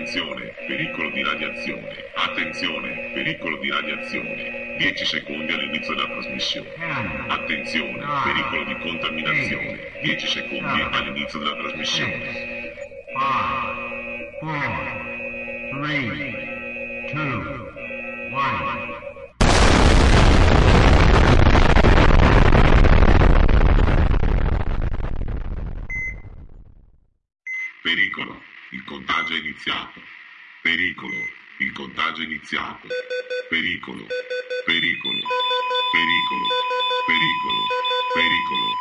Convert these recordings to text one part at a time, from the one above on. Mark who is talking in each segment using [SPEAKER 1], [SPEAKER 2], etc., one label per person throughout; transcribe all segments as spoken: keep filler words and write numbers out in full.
[SPEAKER 1] Attenzione, pericolo di radiazione. Attenzione, pericolo di radiazione. dieci secondi all'inizio della trasmissione. Attenzione, pericolo di contaminazione. dieci secondi all'inizio della trasmissione.
[SPEAKER 2] five, four, three, two, one.
[SPEAKER 1] Pericolo, il contagio è iniziato. Pericolo, il contagio è iniziato. Pericolo, pericolo, pericolo, pericolo, pericolo.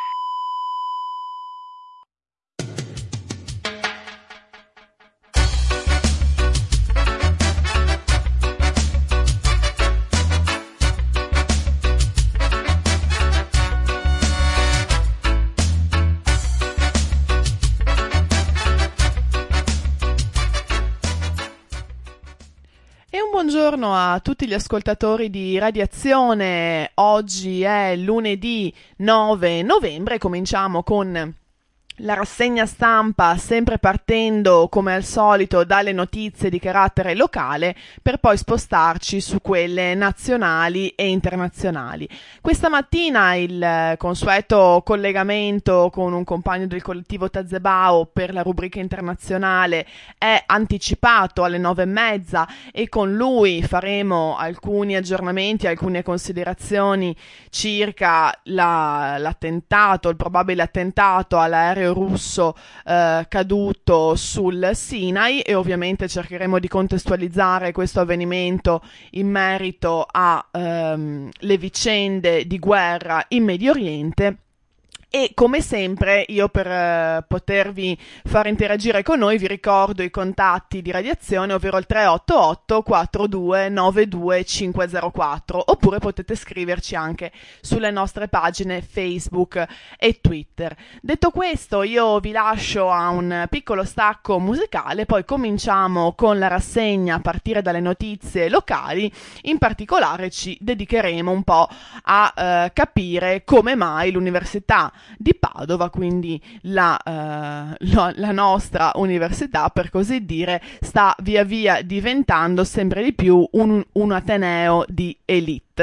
[SPEAKER 3] Buongiorno a tutti gli ascoltatori di Radiazione. Oggi è lunedì nove novembre, cominciamo con la rassegna stampa, sempre partendo come al solito dalle notizie di carattere locale per poi spostarci su quelle nazionali e internazionali. Questa mattina il consueto collegamento con un compagno del collettivo Tazebao per la rubrica internazionale è anticipato alle nove e mezza e con lui faremo alcuni aggiornamenti, alcune considerazioni circa la, l'attentato, il probabile attentato all'aereo russo eh, caduto sul Sinai e ovviamente cercheremo di contestualizzare questo avvenimento in merito a ehm, le vicende di guerra in Medio Oriente. E come sempre io per uh, potervi far interagire con noi vi ricordo i contatti di Radiazione, ovvero il tre otto otto quattro due nove due cinque zero quattro, oppure potete scriverci anche sulle nostre pagine Facebook e Twitter. Detto questo, io vi lascio a un piccolo stacco musicale, poi cominciamo con la rassegna a partire dalle notizie locali. In particolare ci dedicheremo un po' a uh, capire come mai l'università di Padova, quindi la, uh, la, la nostra università per così dire, sta via via diventando sempre di più un, un ateneo di elite.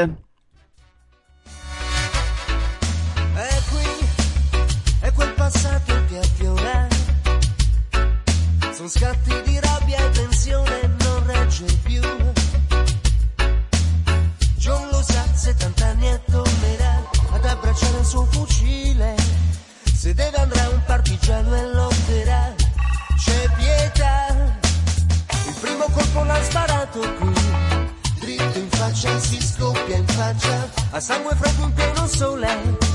[SPEAKER 4] E qui è quel passato che affiora, sono scatti di rabbia e tensione, non regge più. John lo sa, settant'anni e tornerà ad abbracciare il suo fucile, se deve andrà un partigiano e lotterà, c'è pietà. Il primo colpo l'ha sparato qui, dritto in faccia, si scoppia in faccia, a sangue freddo in pieno sole.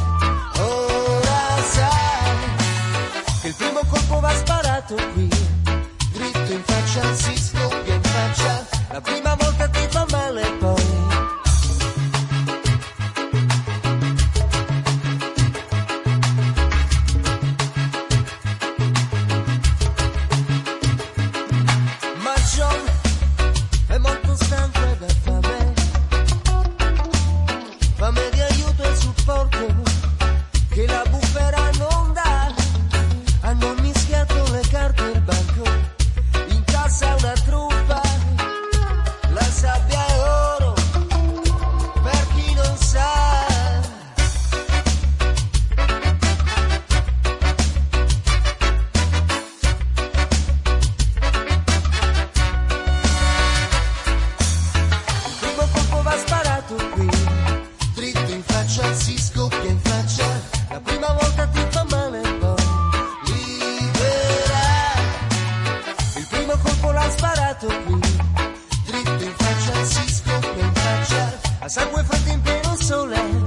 [SPEAKER 4] Ora sai che il primo colpo va sparato qui, dritto in faccia, si scoppia in faccia, la prima volta ti fa male poi. Che la bufera non dà, hanno mischiato le carte al banco, in cassa una truffa, la sabbia è oro, per chi non sa. Il primo colpo va sparato qui, dritto in faccia, si scoppia in faccia, la prima volta ti fa male poi libera. Il primo colpo l'ha sparato qui, dritto in faccia, si scoppia in faccia, a sangue freddo in pieno sole.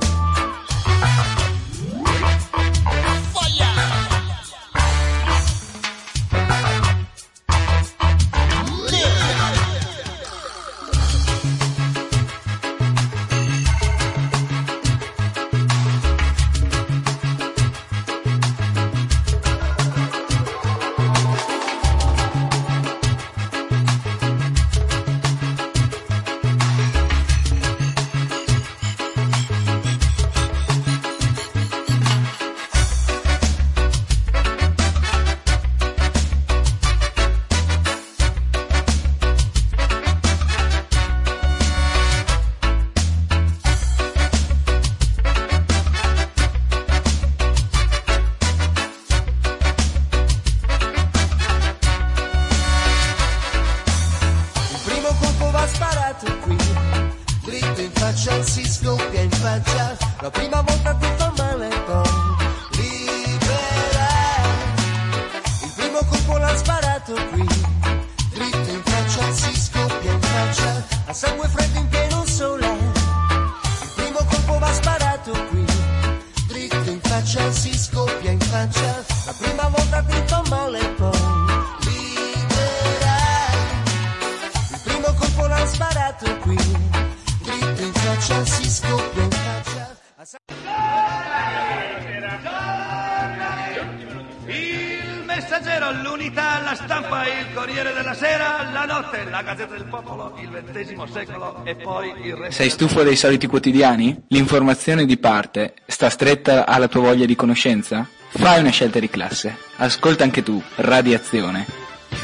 [SPEAKER 4] prima volta ti fa male poi libera. Il primo colpo l'ha sparato qui, dritto in faccia, si scoppia in faccia, a sangue freddo in pieno sole. Il primo colpo va sparato qui, dritto in faccia, si scoppia in faccia, la prima volta ti fa male poi libera. Il primo colpo l'ha sparato qui, dritto in faccia, si scoppia in faccia, a
[SPEAKER 5] Il Messaggero, l'Unità, la Stampa, il Corriere della Sera, la Notte, la Gazzetta del Popolo, il ventesimo secolo e poi il resto.
[SPEAKER 6] Sei stufo dei soliti quotidiani? L'informazione di parte sta stretta alla tua voglia di conoscenza? Fai una scelta di classe. Ascolta anche tu Radiazione.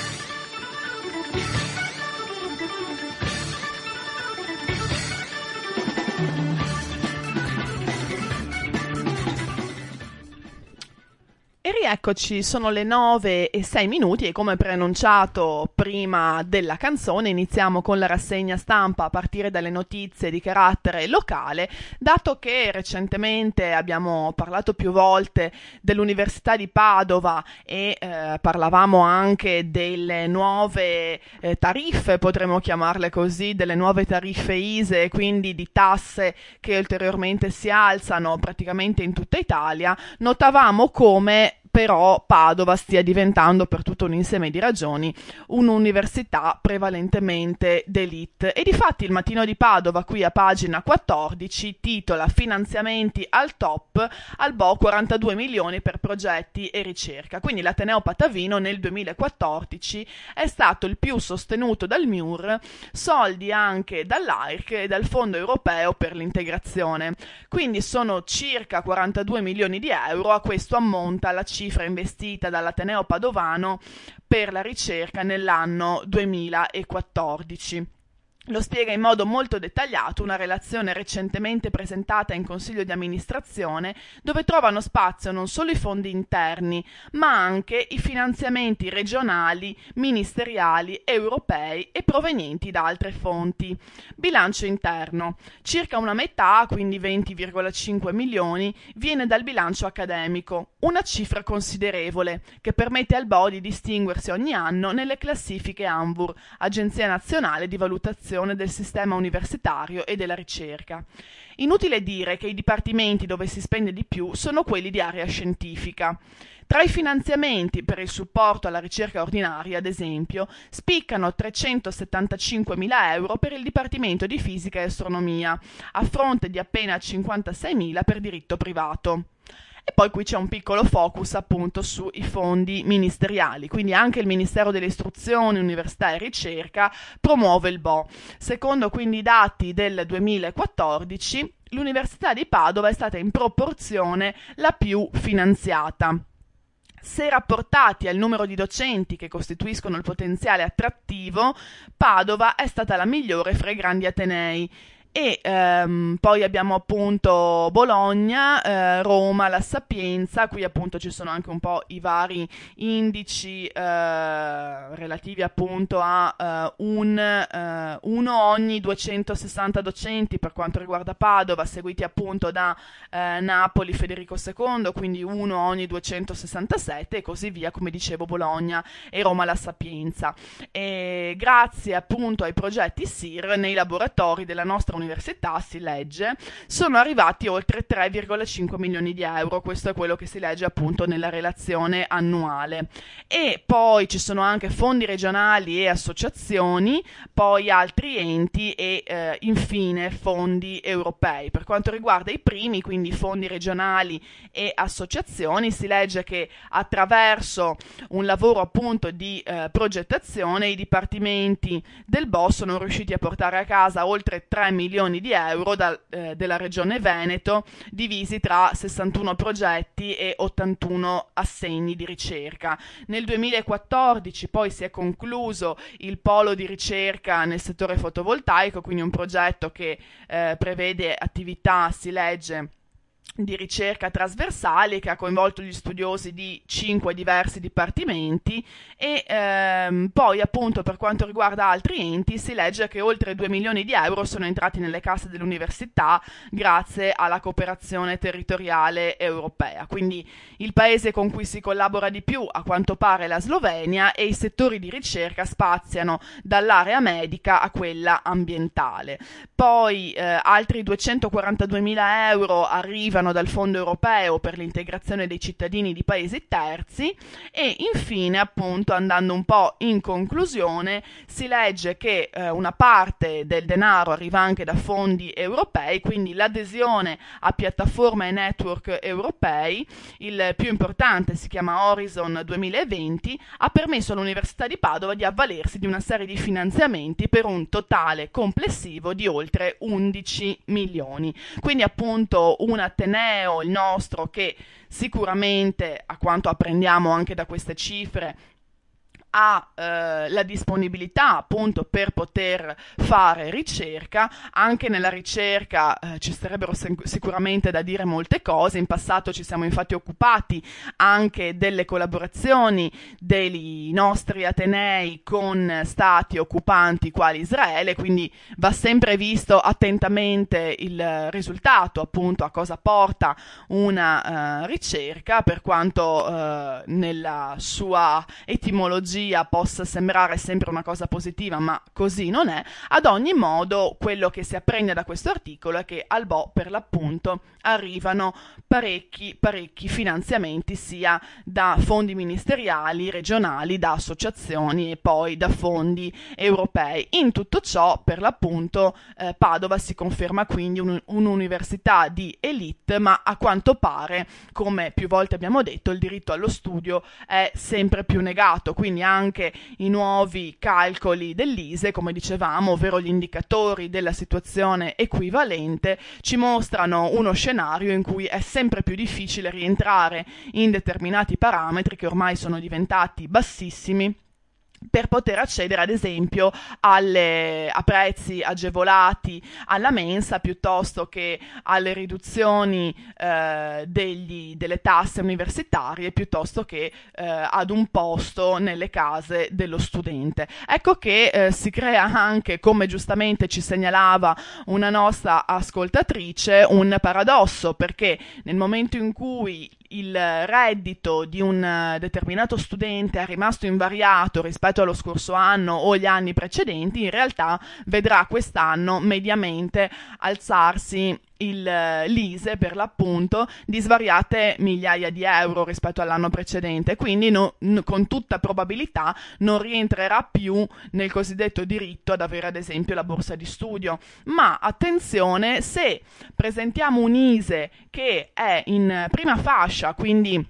[SPEAKER 3] E rieccoci, sono le nove e sei minuti e come preannunciato prima della canzone iniziamo con la rassegna stampa a partire dalle notizie di carattere locale, dato che recentemente abbiamo parlato più volte dell'Università di Padova e eh, parlavamo anche delle nuove eh, tariffe, potremmo chiamarle così, delle nuove tariffe I S E, quindi di tasse che ulteriormente si alzano praticamente in tutta Italia, notavamo come però Padova stia diventando, per tutto un insieme di ragioni, un'università prevalentemente d'élite. E difatti il Mattino di Padova, qui a pagina quattordici, titola Finanziamenti al top, al B O quarantadue milioni per progetti e ricerca. Quindi l'Ateneo Patavino nel duemilaquattordici è stato il più sostenuto dal M I U R, soldi anche dall'A I R C e dal Fondo Europeo per l'Integrazione. Quindi sono circa quarantadue milioni di euro, a questo ammonta la cifra investita dall'Ateneo Padovano per la ricerca nell'anno duemilaquattordici. Lo spiega in modo molto dettagliato una relazione recentemente presentata in Consiglio di amministrazione, dove trovano spazio non solo i fondi interni, ma anche i finanziamenti regionali, ministeriali, europei e provenienti da altre fonti. Bilancio interno. Circa una metà, quindi venti virgola cinque milioni, viene dal bilancio accademico, una cifra considerevole che permette al B O di distinguersi ogni anno nelle classifiche ANVUR, Agenzia Nazionale di Valutazione del sistema universitario e della ricerca. Inutile dire che i dipartimenti dove si spende di più sono quelli di area scientifica. Tra i finanziamenti per il supporto alla ricerca ordinaria, ad esempio, spiccano trecentosettantacinquemila euro per il Dipartimento di Fisica e Astronomia, a fronte di appena cinquantaseimila per diritto privato. E poi qui c'è un piccolo focus appunto sui fondi ministeriali, quindi anche il Ministero dell'Istruzione, Università e Ricerca promuove il B O. Secondo quindi i dati del duemilaquattordici, l'Università di Padova è stata in proporzione la più finanziata. Se rapportati al numero di docenti che costituiscono il potenziale attrattivo, Padova è stata la migliore fra i grandi atenei. E ehm, poi abbiamo appunto Bologna, eh, Roma, La Sapienza, qui appunto ci sono anche un po' i vari indici eh, relativi appunto a eh, un, eh, uno ogni duecentosessanta docenti per quanto riguarda Padova, seguiti appunto da eh, Napoli, Federico secondo, quindi uno ogni duecentosessantasette e così via, come dicevo Bologna e Roma, La Sapienza. E grazie appunto ai progetti S I R nei laboratori della nostra università, si legge, sono arrivati oltre tre virgola cinque milioni di euro, questo è quello che si legge appunto nella relazione annuale. E poi ci sono anche fondi regionali e associazioni, poi altri enti e eh, infine fondi europei. Per quanto riguarda i primi, quindi fondi regionali e associazioni, si legge che attraverso un lavoro appunto di eh, progettazione i dipartimenti del B O sono riusciti a portare a casa oltre tre milioni di euro da, eh, della regione Veneto, divisi tra sessantuno progetti e ottantuno assegni di ricerca. Nel duemilaquattordici poi si è concluso il polo di ricerca nel settore fotovoltaico, quindi un progetto che eh, prevede attività, si legge, di ricerca trasversale che ha coinvolto gli studiosi di cinque diversi dipartimenti e ehm, poi appunto per quanto riguarda altri enti si legge che oltre due milioni di euro sono entrati nelle casse dell'università grazie alla cooperazione territoriale europea. Quindi il paese con cui si collabora di più a quanto pare è la Slovenia e i settori di ricerca spaziano dall'area medica a quella ambientale. Poi eh, altri duecentoquarantaduemila euro arrivano dal Fondo europeo per l'integrazione dei cittadini di paesi terzi e infine, appunto, andando un po' in conclusione, si legge che eh, una parte del denaro arriva anche da fondi europei, quindi l'adesione a piattaforme e network europei, il più importante si chiama Horizon duemilaventi, ha permesso all'Università di Padova di avvalersi di una serie di finanziamenti per un totale complessivo di oltre undici milioni. Quindi appunto un ateneo, il nostro, che sicuramente, a quanto apprendiamo anche da queste cifre, ha eh, la disponibilità appunto per poter fare ricerca. Anche nella ricerca eh, ci sarebbero sic- sicuramente da dire molte cose. In passato ci siamo infatti occupati anche delle collaborazioni dei nostri atenei con stati occupanti quali Israele, quindi va sempre visto attentamente il risultato, appunto a cosa porta una uh, ricerca, per quanto uh, nella sua etimologia possa sembrare sempre una cosa positiva, ma così non è. Ad ogni modo, quello che si apprende da questo articolo è che al Bo, per l'appunto, arrivano parecchi, parecchi finanziamenti sia da fondi ministeriali, regionali, da associazioni e poi da fondi europei. In tutto ciò, per l'appunto, eh, Padova si conferma quindi un, un'università di elite, ma a quanto pare, come più volte abbiamo detto, il diritto allo studio è sempre più negato, quindi anche i nuovi calcoli dell'I S E E, come dicevamo, ovvero gli indicatori della situazione equivalente, ci mostrano uno scenario in cui è sempre più difficile rientrare in determinati parametri che ormai sono diventati bassissimi per poter accedere ad esempio alle, a prezzi agevolati alla mensa, piuttosto che alle riduzioni eh, degli, delle tasse universitarie, piuttosto che eh, ad un posto nelle case dello studente. Ecco che eh, si crea anche, come giustamente ci segnalava una nostra ascoltatrice, un paradosso, perché nel momento in cui il reddito di un determinato studente è rimasto invariato rispetto allo scorso anno o gli anni precedenti, in realtà vedrà quest'anno mediamente alzarsi il, l'I S E E per l'appunto di svariate migliaia di euro rispetto all'anno precedente, quindi no, no, con tutta probabilità non rientrerà più nel cosiddetto diritto ad avere ad esempio la borsa di studio. Ma attenzione, se presentiamo un I S E E che è in prima fascia, quindi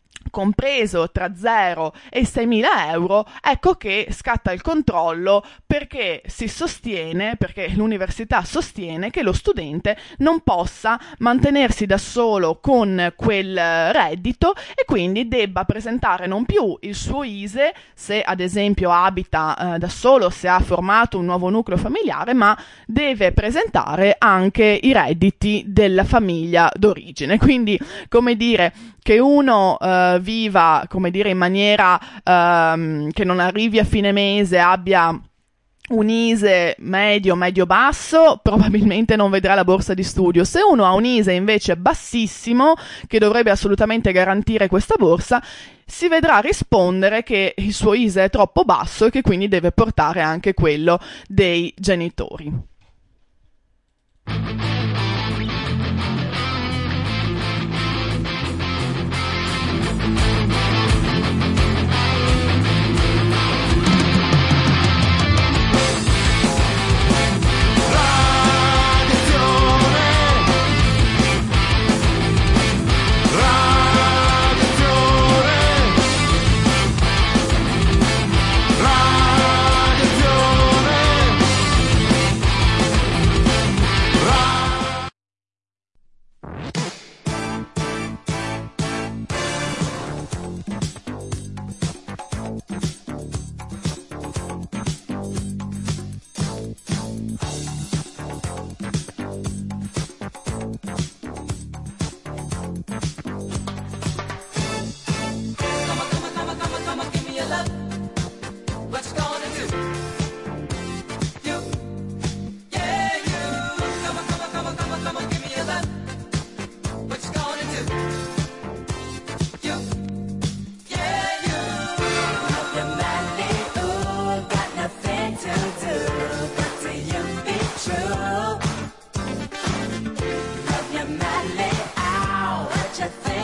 [SPEAKER 3] compreso tra zero e seimila euro, ecco che scatta il controllo, perché si sostiene, perché l'università sostiene che lo studente non possa mantenersi da solo con quel reddito e quindi debba presentare non più il suo I S E E se ad esempio abita eh, da solo, se ha formato un nuovo nucleo familiare, ma deve presentare anche i redditi della famiglia d'origine. Quindi, come dire, che uno uh, viva, come dire, in maniera uh, che non arrivi a fine mese, abbia un I S E E medio, medio-basso, probabilmente non vedrà la borsa di studio. Se uno ha un I S E E invece bassissimo, che dovrebbe assolutamente garantire questa borsa, si vedrà rispondere che il suo I S E E è troppo basso e che quindi deve portare anche quello dei genitori.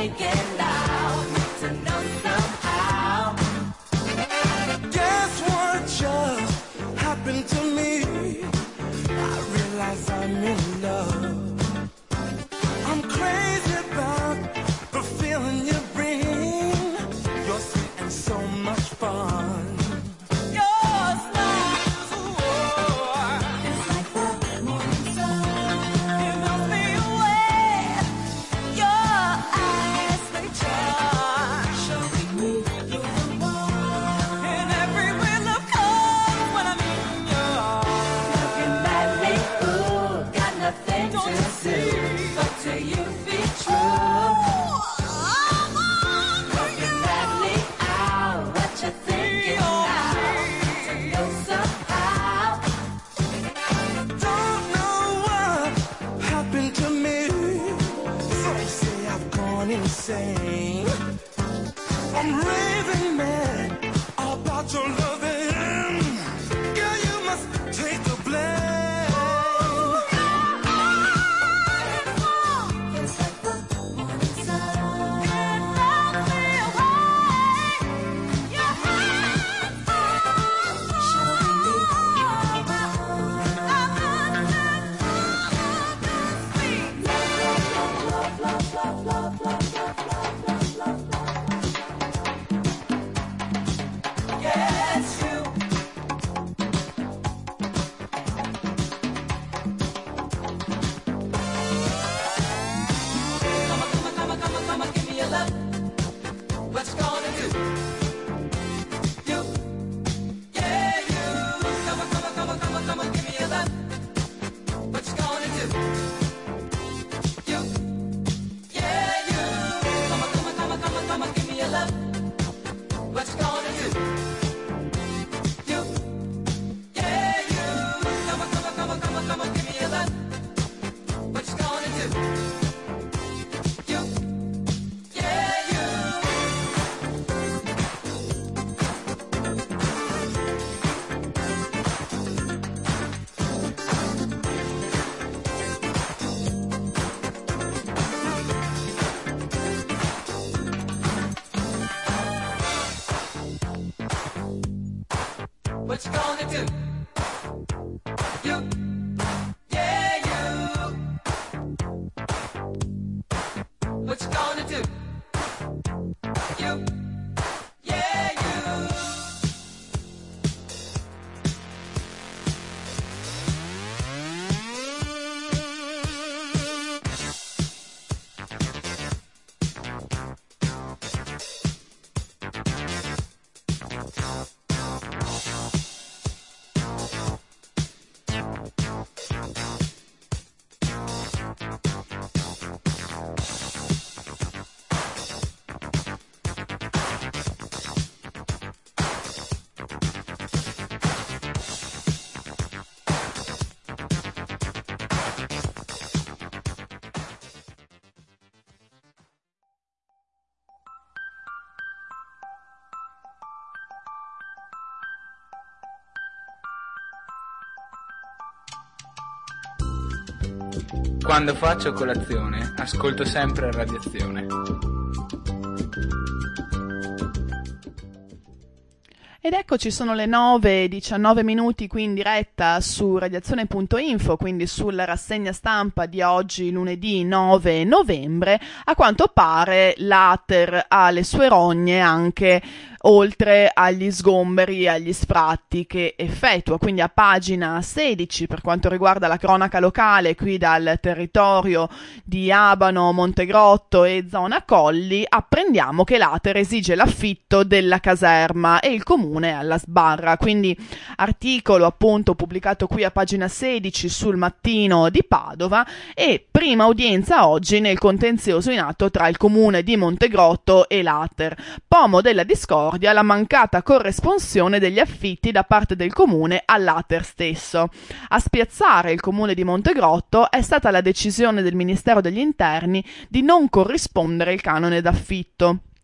[SPEAKER 4] thinking now? Need to know somehow. Guess what just happened to me? I realize I'm in love. I'm crazy about the feeling you bring. You're sweet and so much fun. Insane. I'm raving mad about your loving. Girl, you must take the blame. It's like the morning sun. It knocks me away. Your hands are showing me you're the one. Love, love, love, love, love, love, love. What you gonna do? You, yeah, you. What you gonna do? You, yeah, you.
[SPEAKER 6] Quando faccio colazione, ascolto sempre Radiazione.
[SPEAKER 3] Ed eccoci, sono le nove e diciannove minuti qui in diretta su radiazione punto info, quindi sulla rassegna stampa di oggi, lunedì nove novembre. A quanto pare l'Ater ha le sue rogne anche oltre agli sgomberi e agli sfratti che effettua, quindi a pagina sedici per quanto riguarda la cronaca locale qui dal territorio di Abano, Montegrotto e zona Colli, apprendiamo che l'Ater esige l'affitto della caserma e il comune alla sbarra, quindi articolo appunto pubblicato qui a pagina sedici sul Mattino di Padova. E prima udienza oggi nel contenzioso in atto tra il comune di Montegrotto e l'Ater, pomo della discordia la mancata corresponsione degli affitti da parte del comune all'Ater stesso. A spiazzare il comune di Montegrotto è stata la decisione del Ministero degli Interni di non corrispondere il canone d'affitto.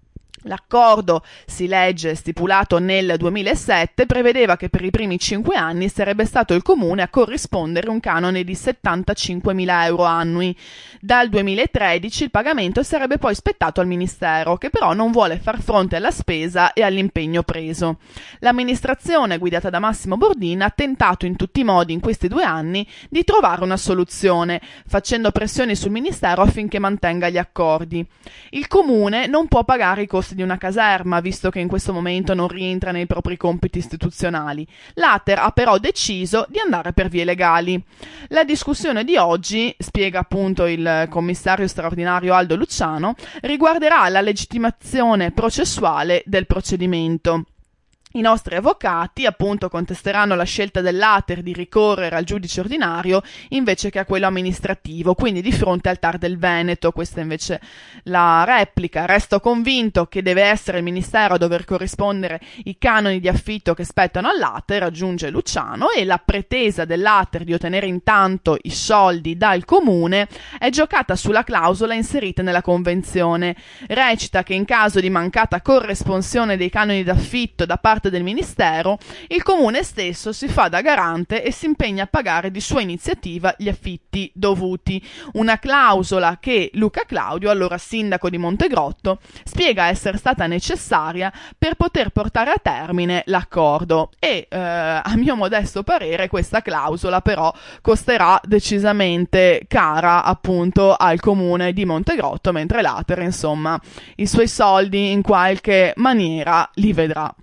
[SPEAKER 3] L'accordo, si legge, stipulato nel duemilasette, prevedeva che per i primi cinque anni sarebbe stato il comune a corrispondere un canone di settantacinquemila euro annui. Dal duemilatredici il pagamento sarebbe poi spettato al Ministero, che però non vuole far fronte alla spesa e all'impegno preso. L'amministrazione, guidata da Massimo Bordin, ha tentato in tutti i modi in questi due anni di trovare una soluzione, facendo pressioni sul Ministero affinché mantenga gli accordi. Il comune non può pagare i costi di una caserma, visto che in questo momento non rientra nei propri compiti istituzionali. L'Ater ha però deciso di andare per vie legali. La discussione di oggi, spiega appunto il commissario straordinario Aldo Luciano, riguarderà la legittimazione processuale del procedimento. I nostri avvocati, appunto, contesteranno la scelta dell'Ater di ricorrere al giudice ordinario invece che a quello amministrativo, quindi di fronte al T A R del Veneto. Questa invece la replica. Resto convinto che deve essere il Ministero a dover corrispondere i canoni di affitto che spettano all'Ater, aggiunge Luciano, e la pretesa dell'Ater di ottenere intanto i soldi dal comune è giocata sulla clausola inserita nella convenzione. Recita che in caso di mancata corresponsione dei canoni d'affitto da parte del Ministero, il comune stesso si fa da garante e si impegna a pagare di sua iniziativa gli affitti dovuti. Una clausola che Luca Claudio, allora sindaco di Montegrotto, spiega essere stata necessaria per poter portare a termine l'accordo e, eh, a mio modesto parere, questa clausola però costerà decisamente cara appunto al comune di Montegrotto, mentre l'Ater, insomma, i suoi soldi in qualche maniera li vedrà.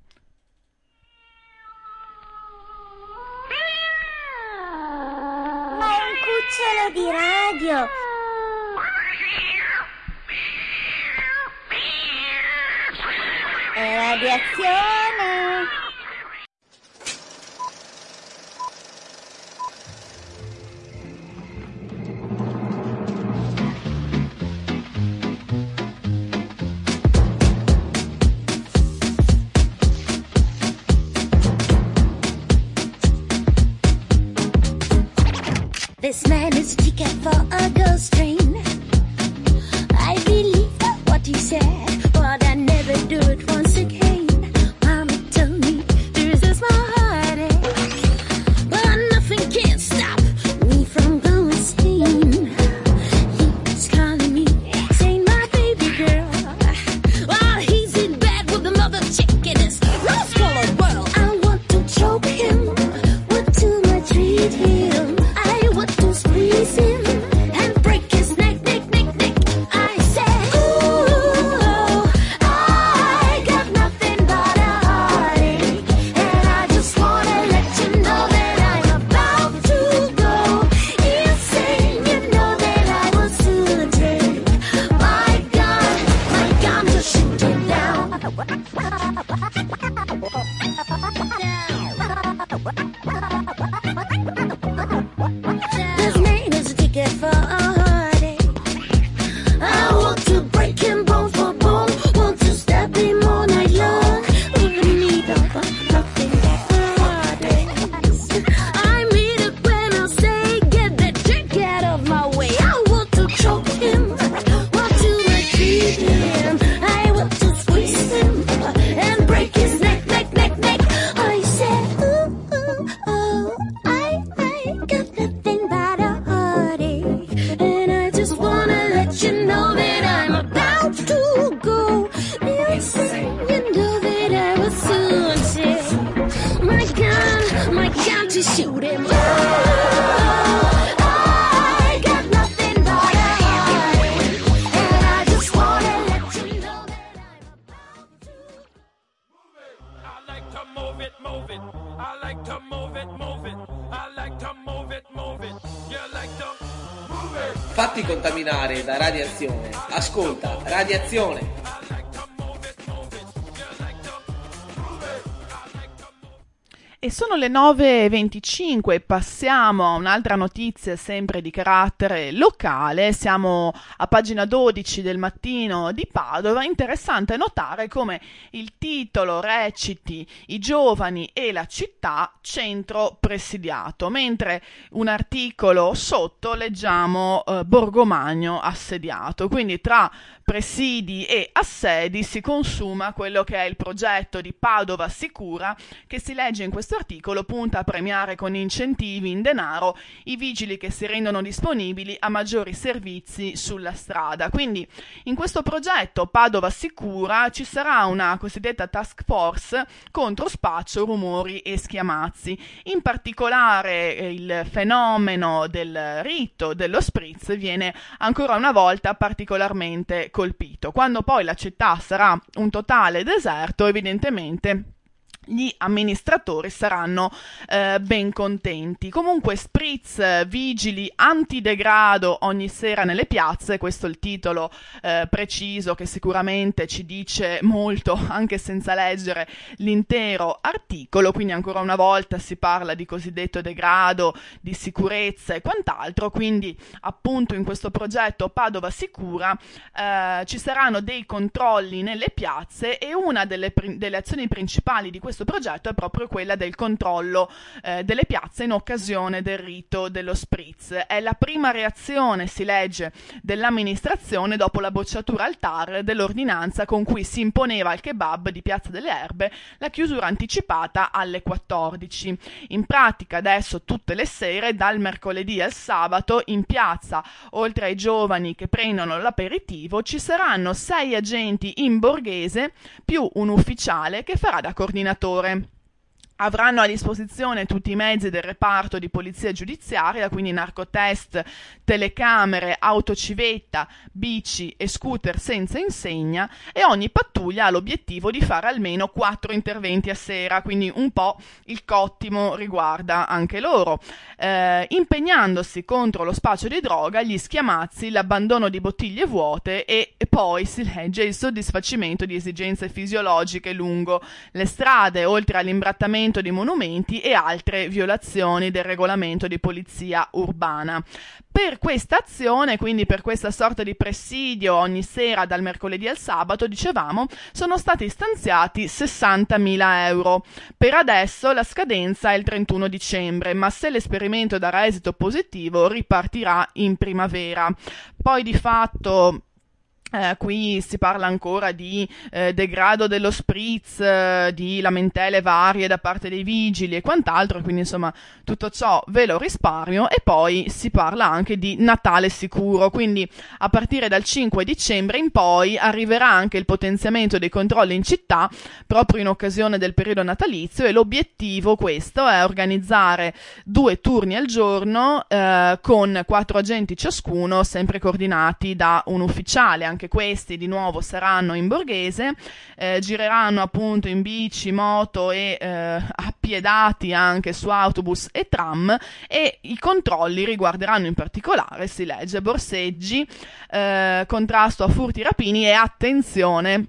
[SPEAKER 7] Cucciolo di radio. È radiazione. This man is a ticket for a ghost train. I believe what he said, but I never do it once again. Mama told me this is my heartache, but nothing can stop me from going insane. He's calling me, saying my baby girl. While he's in bed with another chick in his rose-colored world. I want to choke him with too much treat him. Squeeze him and break his neck, neck, neck, neck. I said, ooh, I got nothing but a heartache, and I just wanna let you know that I'm about to go insane. You know that I will soon take my gun, my gun to shoot him down. This man is a ticket for a heartache. I want to break him bone for bone, want to stab him all night long. With the need of nothing but heartaches. I mean it when I say get that chick out of my way. I want to choke him, want to retreat him. I want to squeeze him and break his neck, neck, neck, neck. I said, ooh, ooh, oh, I, I got nothing but a heartache, and I just wanna let you know that I'm about to go insane. You know that I will soon take my gun, my gun to shoot him. Ooh, I got nothing but a heartache, and I just wanna let you know that I'm about to.
[SPEAKER 8] I like to move it, move it. I like to move it, move it. I like to move it, move it. You like to move it.
[SPEAKER 9] Fatti contaminare da radiazione. Ascolta, radiazione.
[SPEAKER 3] E sono le nove e venticinque, passiamo a un'altra notizia sempre di carattere locale. Siamo a pagina dodici del Mattino di Padova. Interessante notare come il titolo reciti "I giovani e la città, centro presidiato", mentre un articolo sotto leggiamo eh, Borgomagno assediato. Quindi tra presidi e assedi si consuma quello che è il progetto di Padova Sicura, che si legge in questo articolo punta a premiare con incentivi in denaro i vigili che si rendono disponibili a maggiori servizi sulla strada. Quindi in questo progetto Padova Sicura ci sarà una cosiddetta task force contro spaccio, rumori e schiamazzi. In particolare eh, il fenomeno del rito dello spritz viene ancora una volta particolarmente colpito. Quando poi la città sarà un totale deserto, evidentemente gli amministratori saranno eh, ben contenti. Comunque spritz, vigili, antidegrado ogni sera nelle piazze, questo è il titolo eh, preciso che sicuramente ci dice molto anche senza leggere l'intero articolo. Quindi ancora una volta si parla di cosiddetto degrado, di sicurezza e quant'altro. Quindi appunto in questo progetto Padova Sicura eh, ci saranno dei controlli nelle piazze, e una delle, pr- delle azioni principali di questo progetto è proprio quella del controllo eh, delle piazze in occasione del rito dello spritz. È la prima reazione, si legge, dell'amministrazione dopo la bocciatura al T A R dell'ordinanza con cui si imponeva al kebab di Piazza delle Erbe la chiusura anticipata alle quattordici. In pratica adesso tutte le sere, dal mercoledì al sabato, in piazza, oltre ai giovani che prendono l'aperitivo, ci saranno sei agenti in borghese più un ufficiale che farà da coordinatore. Avranno a disposizione tutti i mezzi del reparto di polizia giudiziaria, quindi narcotest, telecamere, autocivetta, bici e scooter senza insegna, e ogni pattuglia ha l'obiettivo di fare almeno quattro interventi a sera, quindi un po' il cottimo riguarda anche loro, eh, impegnandosi contro lo spaccio di droga, gli schiamazzi, l'abbandono di bottiglie vuote e, e poi si legge il soddisfacimento di esigenze fisiologiche lungo le strade, oltre all'imbrattamento di monumenti e altre violazioni del regolamento di polizia urbana. Per questa azione, quindi per questa sorta di presidio ogni sera dal mercoledì al sabato, dicevamo, sono stati stanziati sessantamila euro. Per adesso la scadenza è il trentuno dicembre, ma se l'esperimento darà esito positivo ripartirà in primavera. Poi di fatto Eh, qui si parla ancora di eh, degrado dello spritz, eh, di lamentele varie da parte dei vigili e quant'altro, quindi insomma tutto ciò ve lo risparmio. E poi si parla anche di Natale sicuro, quindi a partire dal cinque dicembre in poi arriverà anche il potenziamento dei controlli in città proprio in occasione del periodo natalizio, e l'obiettivo questo è organizzare due turni al giorno eh, con quattro agenti ciascuno, sempre coordinati da un ufficiale. Anche questi di nuovo saranno in borghese, eh, gireranno appunto in bici, moto e eh, appiedati anche su autobus e tram, e i controlli riguarderanno in particolare, si legge, borseggi, eh, contrasto a furti, rapini e, attenzione,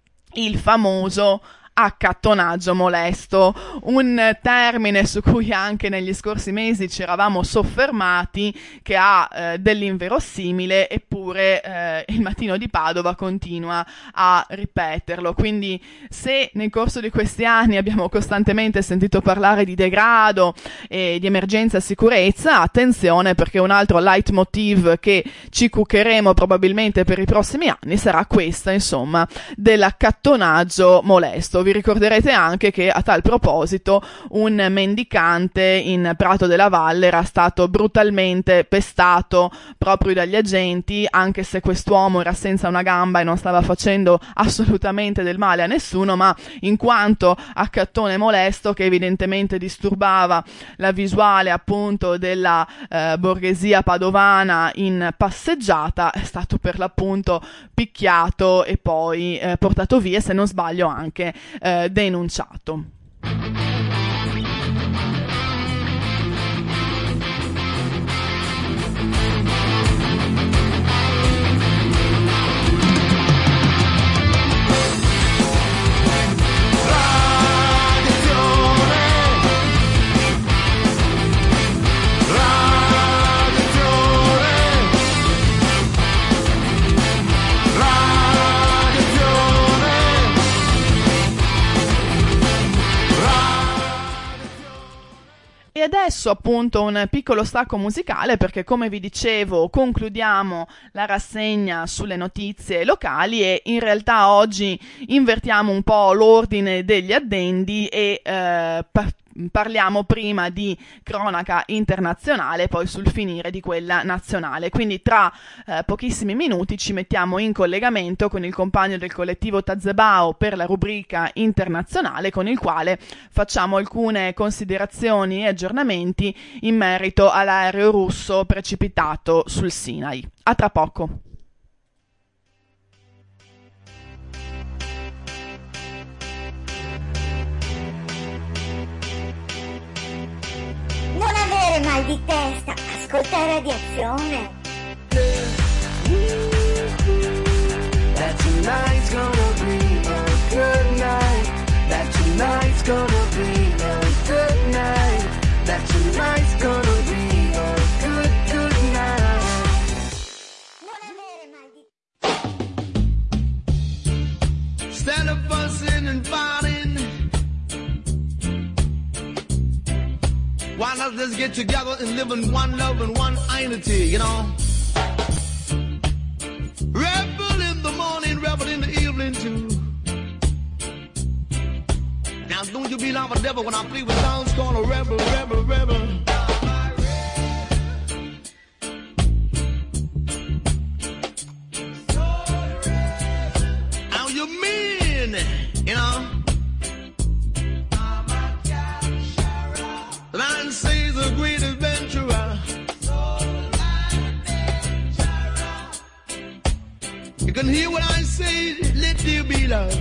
[SPEAKER 3] il famoso accattonaggio molesto, un termine su cui anche negli scorsi mesi ci eravamo soffermati, che ha eh, dell'inverosimile, eppure eh, il Mattino di Padova continua a ripeterlo. Quindi se nel corso di questi anni abbiamo costantemente sentito parlare di degrado e di emergenza sicurezza, attenzione, perché un altro leitmotiv che ci cuccheremo probabilmente per i prossimi anni sarà questa, insomma, dell'accattonaggio molesto. Vi ricorderete anche che a tal proposito un mendicante in Prato della Valle era stato brutalmente pestato proprio dagli agenti, anche se quest'uomo era senza una gamba e non stava facendo assolutamente del male a nessuno, ma in quanto accattone molesto, che evidentemente disturbava la visuale appunto della eh, borghesia padovana in passeggiata, è stato per l'appunto picchiato e poi eh, portato via, se non sbaglio anche Eh, denunciato. adesso appunto un piccolo stacco musicale perché, come vi dicevo, concludiamo la rassegna sulle notizie locali e in realtà oggi invertiamo un po' l'ordine degli addendi e eh, par- parliamo prima di cronaca internazionale, poi sul finire di quella nazionale. Quindi tra eh, pochissimi minuti ci mettiamo in collegamento con il compagno del collettivo Tazebao per la rubrica internazionale, con il quale facciamo alcune considerazioni e aggiornamenti in merito all'aereo russo precipitato sul Sinai. A tra poco.
[SPEAKER 10] Non avere mal di testa, ascolta Radiazione.
[SPEAKER 4] That tonight's gonna be a good night. That tonight's gonna be a good night. That tonight's gonna be a good, good night.
[SPEAKER 10] Non avere mal di
[SPEAKER 5] Instead of fussing and fighting, why not just get together and live in one love and one unity, you know? Rebel in the morning, rebel in the evening too. Now don't you be like a devil when I play with sounds called a rebel, rebel, rebel. How you mean, you know? The man says a great adventurer. You can hear what I say, let there be love.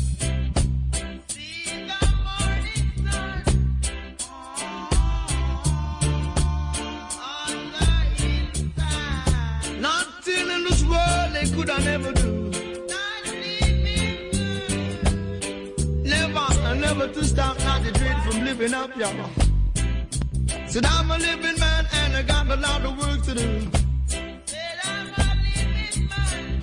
[SPEAKER 5] Nothing in this world they could I never do. Never, never to stop, not to dread from living up, y'all. Said I'm a living man and I got a lot of work to do. Said I'm a living man.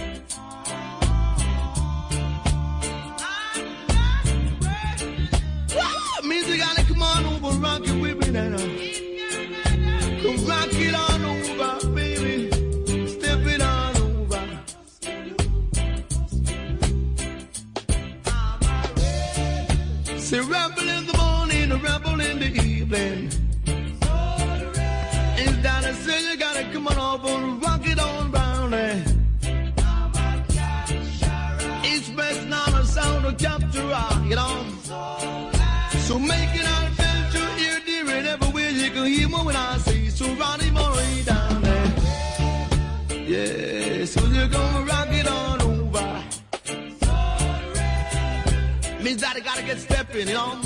[SPEAKER 5] Woo! Music gotta come on over, rock it with me now. Come rock it on over, baby. Step it on over. Say rebel in the morning, a rebel in the evening. And down and say you gotta come on over and rock it on round there. It's best now the sound of capture, you know. So make it an adventure here, dear, and everywhere you can hear me when I say so. Ronnie Murray down there. Yeah, so you're gonna rock it on over. Means that I gotta get stepping, you know.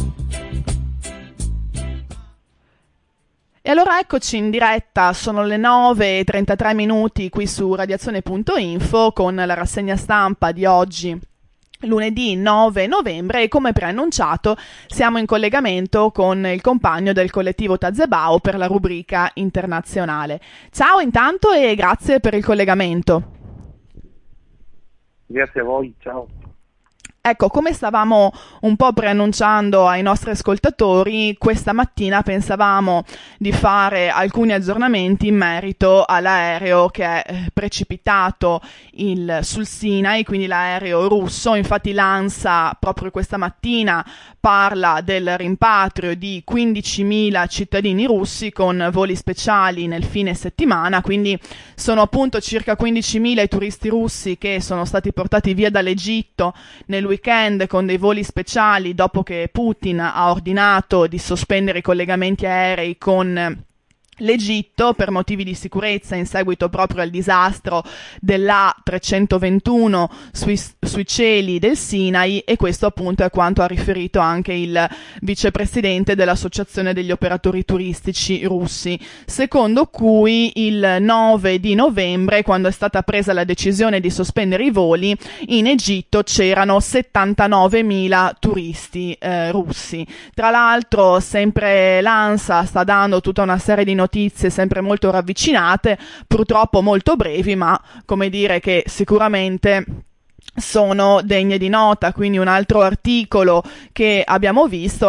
[SPEAKER 3] E allora eccoci in diretta, sono le nove e trentatré minuti qui su radiazione punto info con la rassegna stampa di oggi, lunedì nove novembre, e come preannunciato siamo in collegamento con il compagno del collettivo Tazebao per la rubrica internazionale. Ciao intanto e grazie per il collegamento.
[SPEAKER 11] Grazie a voi, ciao.
[SPEAKER 3] Ecco, come stavamo un po' preannunciando ai nostri ascoltatori, questa mattina pensavamo di fare alcuni aggiornamenti in merito all'aereo che è precipitato il, sul Sinai, quindi l'aereo russo. Infatti l'ANSA proprio questa mattina parla del rimpatrio di quindicimila cittadini russi con voli speciali nel fine settimana, quindi sono appunto circa quindicimila i turisti russi che sono stati portati via dall'Egitto nel weekend con dei voli speciali dopo che Putin ha ordinato di sospendere i collegamenti aerei con l'Egitto per motivi di sicurezza in seguito proprio al disastro dell'A trecentoventuno sui, sui cieli del Sinai, e questo appunto è quanto ha riferito anche il vicepresidente dell'Associazione degli operatori turistici russi, secondo cui il nove di novembre, quando è stata presa la decisione di sospendere i voli, in Egitto c'erano settantanovemila turisti eh, russi. Tra l'altro sempre l'ANSA sta dando tutta una serie di notizie sempre molto ravvicinate, purtroppo molto brevi, ma come dire che sicuramente sono degne di nota. Quindi un altro articolo che abbiamo visto è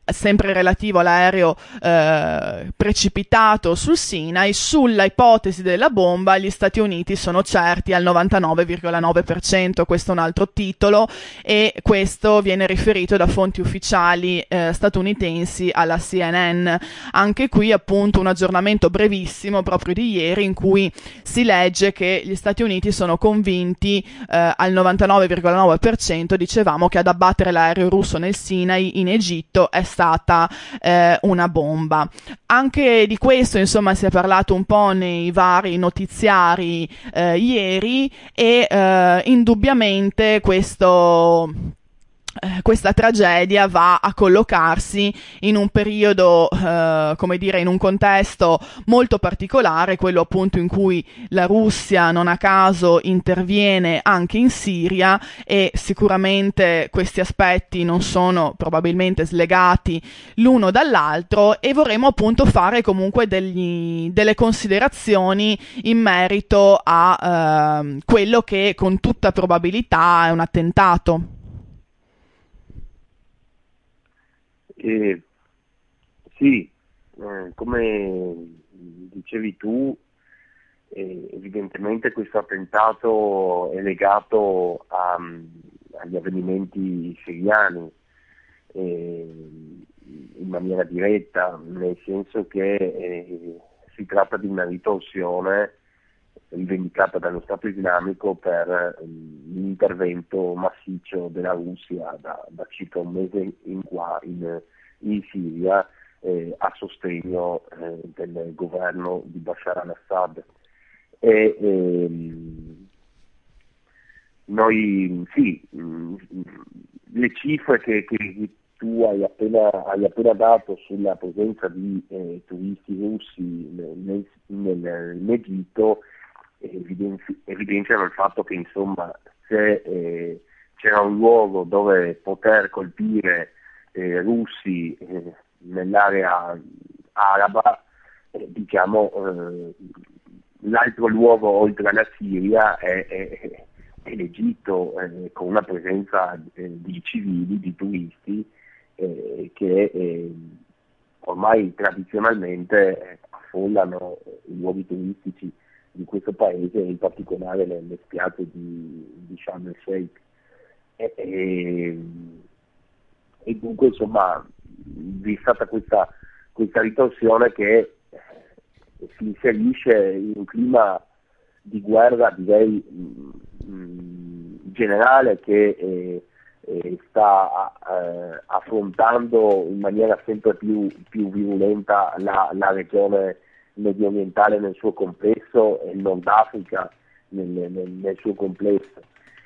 [SPEAKER 3] sempre relativo all'aereo eh, precipitato sul Sinai. Sulla ipotesi della bomba gli Stati Uniti sono certi al novantanove virgola nove per cento, questo è un altro titolo, e questo viene riferito da fonti ufficiali eh, statunitensi alla C N N. Anche qui appunto un aggiornamento brevissimo proprio di ieri, in cui si legge che gli Stati Uniti sono convinti eh, al novantanove virgola nove per cento, dicevamo, che ad abbattere l'aereo russo nel Sinai in Egitto è stata eh, una bomba. Anche di questo insomma si è parlato un po' nei vari notiziari eh, ieri, e eh, indubbiamente questo Eh, questa tragedia va a collocarsi in un periodo, eh, come dire, in un contesto molto particolare, quello appunto in cui la Russia non a caso interviene anche in Siria, e sicuramente questi aspetti non sono probabilmente slegati l'uno dall'altro, e vorremmo appunto fare comunque degli, delle considerazioni in merito a eh, quello che con tutta probabilità è un attentato.
[SPEAKER 11] Eh, sì, eh, come dicevi tu, eh, evidentemente questo attentato è legato a, agli avvenimenti siriani, eh, in maniera diretta, nel senso che eh, si tratta di una ritorsione rivendicata dallo Stato Islamico per eh, l'intervento massiccio della Russia da, da circa un mese in qua in, in Siria eh, a sostegno eh, del governo di Bashar al-Assad. E, ehm, noi sì, mh, le cifre che, che tu hai appena, hai appena dato sulla presenza di eh, turisti russi nel, nel, in Egitto Evidenzi- evidenziano il fatto che insomma se eh, c'era un luogo dove poter colpire eh, russi eh, nell'area araba, eh, diciamo eh, l'altro luogo oltre alla Siria è, è, è l'Egitto, eh, con una presenza eh, di civili, di turisti eh, che eh, ormai tradizionalmente affollano i luoghi turistici di questo paese, in particolare le, le spiagge di, di Sharm el Sheikh. E, e, e dunque insomma vi è stata questa, questa ritorsione che si inserisce in un clima di guerra, direi mh, generale, che eh, eh, sta eh, affrontando in maniera sempre più, più virulenta la, la regione medio orientale nel suo complesso e il Nord Africa nel, nel, nel suo complesso,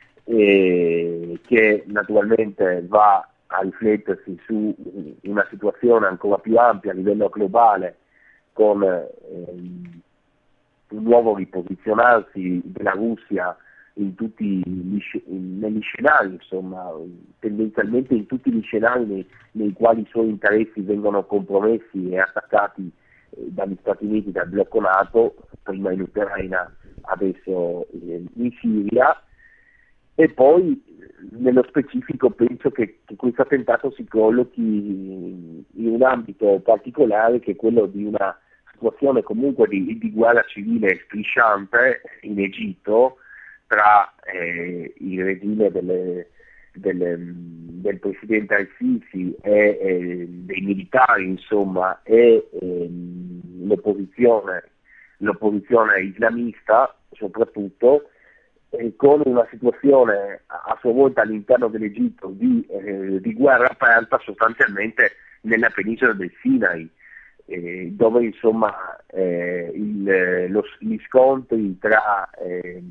[SPEAKER 11] e che naturalmente va a riflettersi su una situazione ancora più ampia a livello globale, con ehm, un nuovo riposizionarsi della Russia in tutti gli, negli scenari, insomma, tendenzialmente in tutti gli scenari nei, nei quali i suoi interessi vengono compromessi e attaccati dagli Stati Uniti, dal blocco NATO, prima in Ucraina, adesso in Siria. E poi nello specifico penso che, che questo attentato si collochi in un ambito particolare, che è quello di una situazione comunque di, di guerra civile strisciante in Egitto tra eh, il regime delle Del, del presidente al-Sisi e eh, dei militari, insomma, e eh, l'opposizione, l'opposizione islamista soprattutto, eh, con una situazione a sua volta all'interno dell'Egitto di, eh, di guerra aperta sostanzialmente nella penisola del Sinai, eh, dove insomma eh, il, lo, gli scontri tra eh,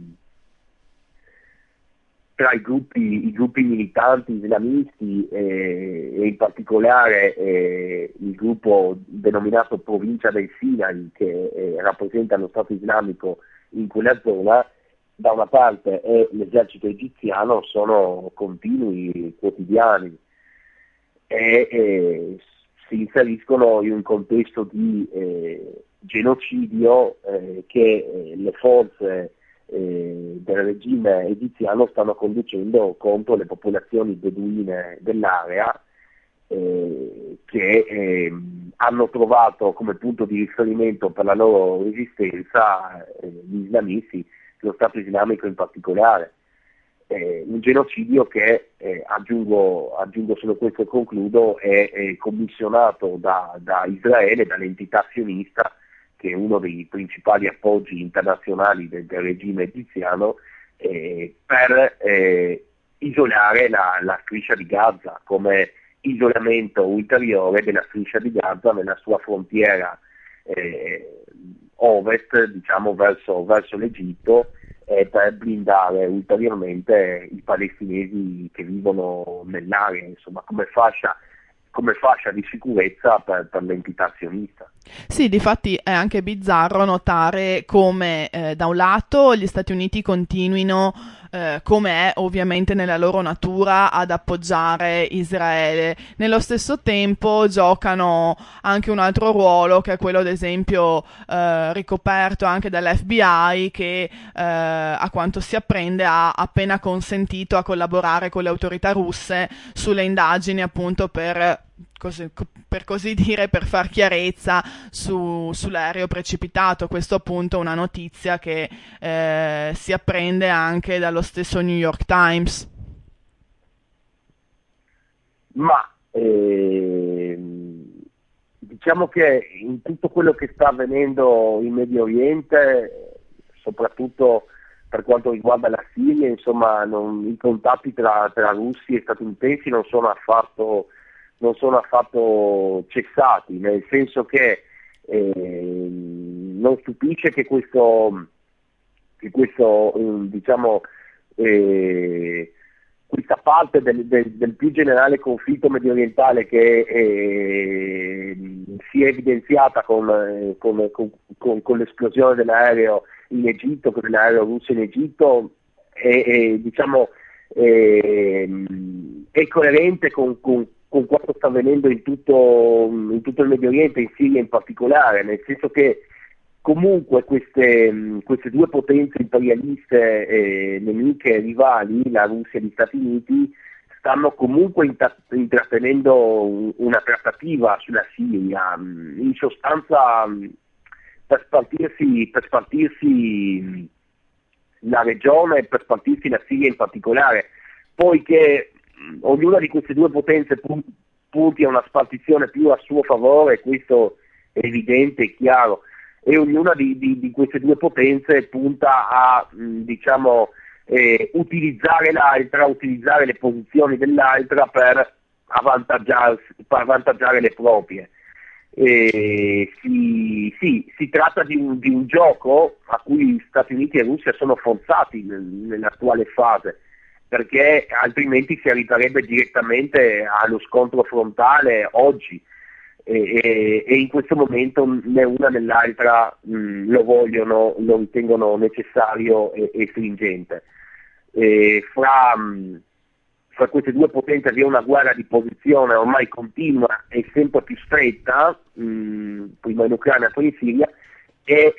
[SPEAKER 11] tra i gruppi, i gruppi militanti islamisti eh, e in particolare eh, il gruppo denominato Provincia del Sinai, che eh, rappresenta lo Stato islamico in quella zona, da una parte, e l'esercito egiziano, sono continui, quotidiani, e eh, si inseriscono in un contesto di eh, genocidio eh, che eh, le forze Eh, del regime egiziano stanno conducendo contro le popolazioni beduine dell'area, eh, che eh, hanno trovato come punto di riferimento per la loro resistenza eh, gli islamisti, lo Stato islamico in particolare. Eh, un genocidio che, eh, aggiungo, aggiungo solo questo e concludo, è, è commissionato da, da Israele, dall'entità sionista, che è uno dei principali appoggi internazionali del, del regime egiziano, eh, per eh, isolare la, la striscia di Gaza, come isolamento ulteriore della striscia di Gaza nella sua frontiera eh, ovest, diciamo verso, verso l'Egitto, eh, per blindare ulteriormente i palestinesi che vivono nell'area, insomma, come fascia come fascia di sicurezza per, per l'entità sionista.
[SPEAKER 3] Sì, difatti è anche bizzarro notare come eh, da un lato gli Stati Uniti continuino, eh, come è ovviamente nella loro natura, ad appoggiare Israele. Nello stesso tempo giocano anche un altro ruolo, che è quello ad esempio eh, ricoperto anche dall'F B I, che eh, a quanto si apprende ha appena consentito a collaborare con le autorità russe sulle indagini appunto per Così, per così dire, per far chiarezza su, sull'aereo precipitato. Questo appunto è una notizia che eh, si apprende anche dallo stesso New York Times.
[SPEAKER 11] Ma eh, diciamo che in tutto quello che sta avvenendo in Medio Oriente, soprattutto per quanto riguarda la Siria, insomma, non, i contatti tra, tra russi e statunitensi non sono affatto non sono affatto cessati, nel senso che eh, non stupisce che questo, che questo eh, diciamo, eh, questa parte del, del, del più generale conflitto mediorientale che eh, si è evidenziata con, eh, con, con, con, con l'esplosione dell'aereo in Egitto, con l'aereo russo in Egitto, è, è, diciamo, è, è coerente con, con con quanto sta avvenendo in tutto, in tutto il Medio Oriente, in Siria in particolare, nel senso che comunque queste, queste due potenze imperialiste eh, nemiche, rivali, la Russia e gli Stati Uniti, stanno comunque inta- intrattenendo una trattativa sulla Siria, in sostanza per spartirsi, per spartirsi la regione e per spartirsi la Siria in particolare, poiché ognuna di queste due potenze punti a una spartizione più a suo favore, questo è evidente e chiaro, e ognuna di, di, di queste due potenze punta a mh, diciamo eh, utilizzare l'altra, utilizzare le posizioni dell'altra per avvantaggiarsi, per avvantaggiare le proprie. E si, sì, si tratta di un, di un gioco a cui Stati Uniti e Russia sono forzati nel, nell'attuale fase, perché altrimenti si arriverebbe direttamente allo scontro frontale oggi e, e, e in questo momento né una né l'altra mh, lo vogliono, lo ritengono necessario e, e stringente. E fra, mh, fra queste due potenze vi è una guerra di posizione ormai continua e sempre più stretta, mh, prima in Ucraina poi in Siria, e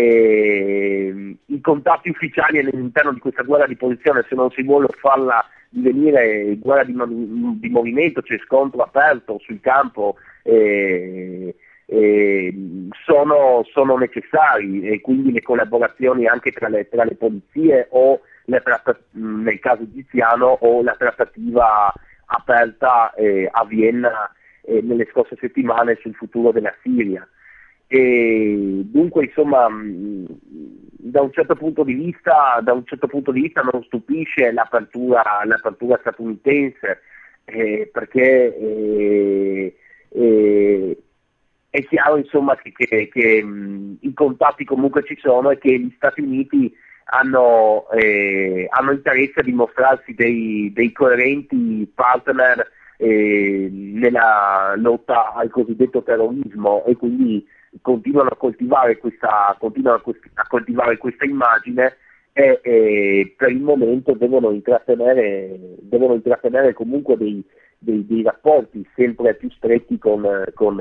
[SPEAKER 11] eh, i contatti ufficiali all'interno di questa guerra di posizione, se non si vuole farla divenire guerra di, di movimento, cioè scontro aperto sul campo, eh, eh, sono, sono necessari, e quindi le collaborazioni anche tra le, tra le polizie o le tratta- nel caso egiziano o la trattativa aperta eh, a Vienna eh, nelle scorse settimane sul futuro della Siria. E dunque insomma da un certo punto di vista da un certo punto di vista non stupisce l'apertura, l'apertura statunitense, eh, perché eh, eh, è chiaro insomma che, che, che mh, i contatti comunque ci sono e che gli Stati Uniti hanno, eh, hanno interesse a dimostrarsi dei, dei coerenti partner eh, nella lotta al cosiddetto terrorismo, e quindi continuano a coltivare questa, continuano a coltivare questa immagine e, e per il momento devono intrattenere, devono intrattenere comunque dei, dei, dei rapporti sempre più stretti con, con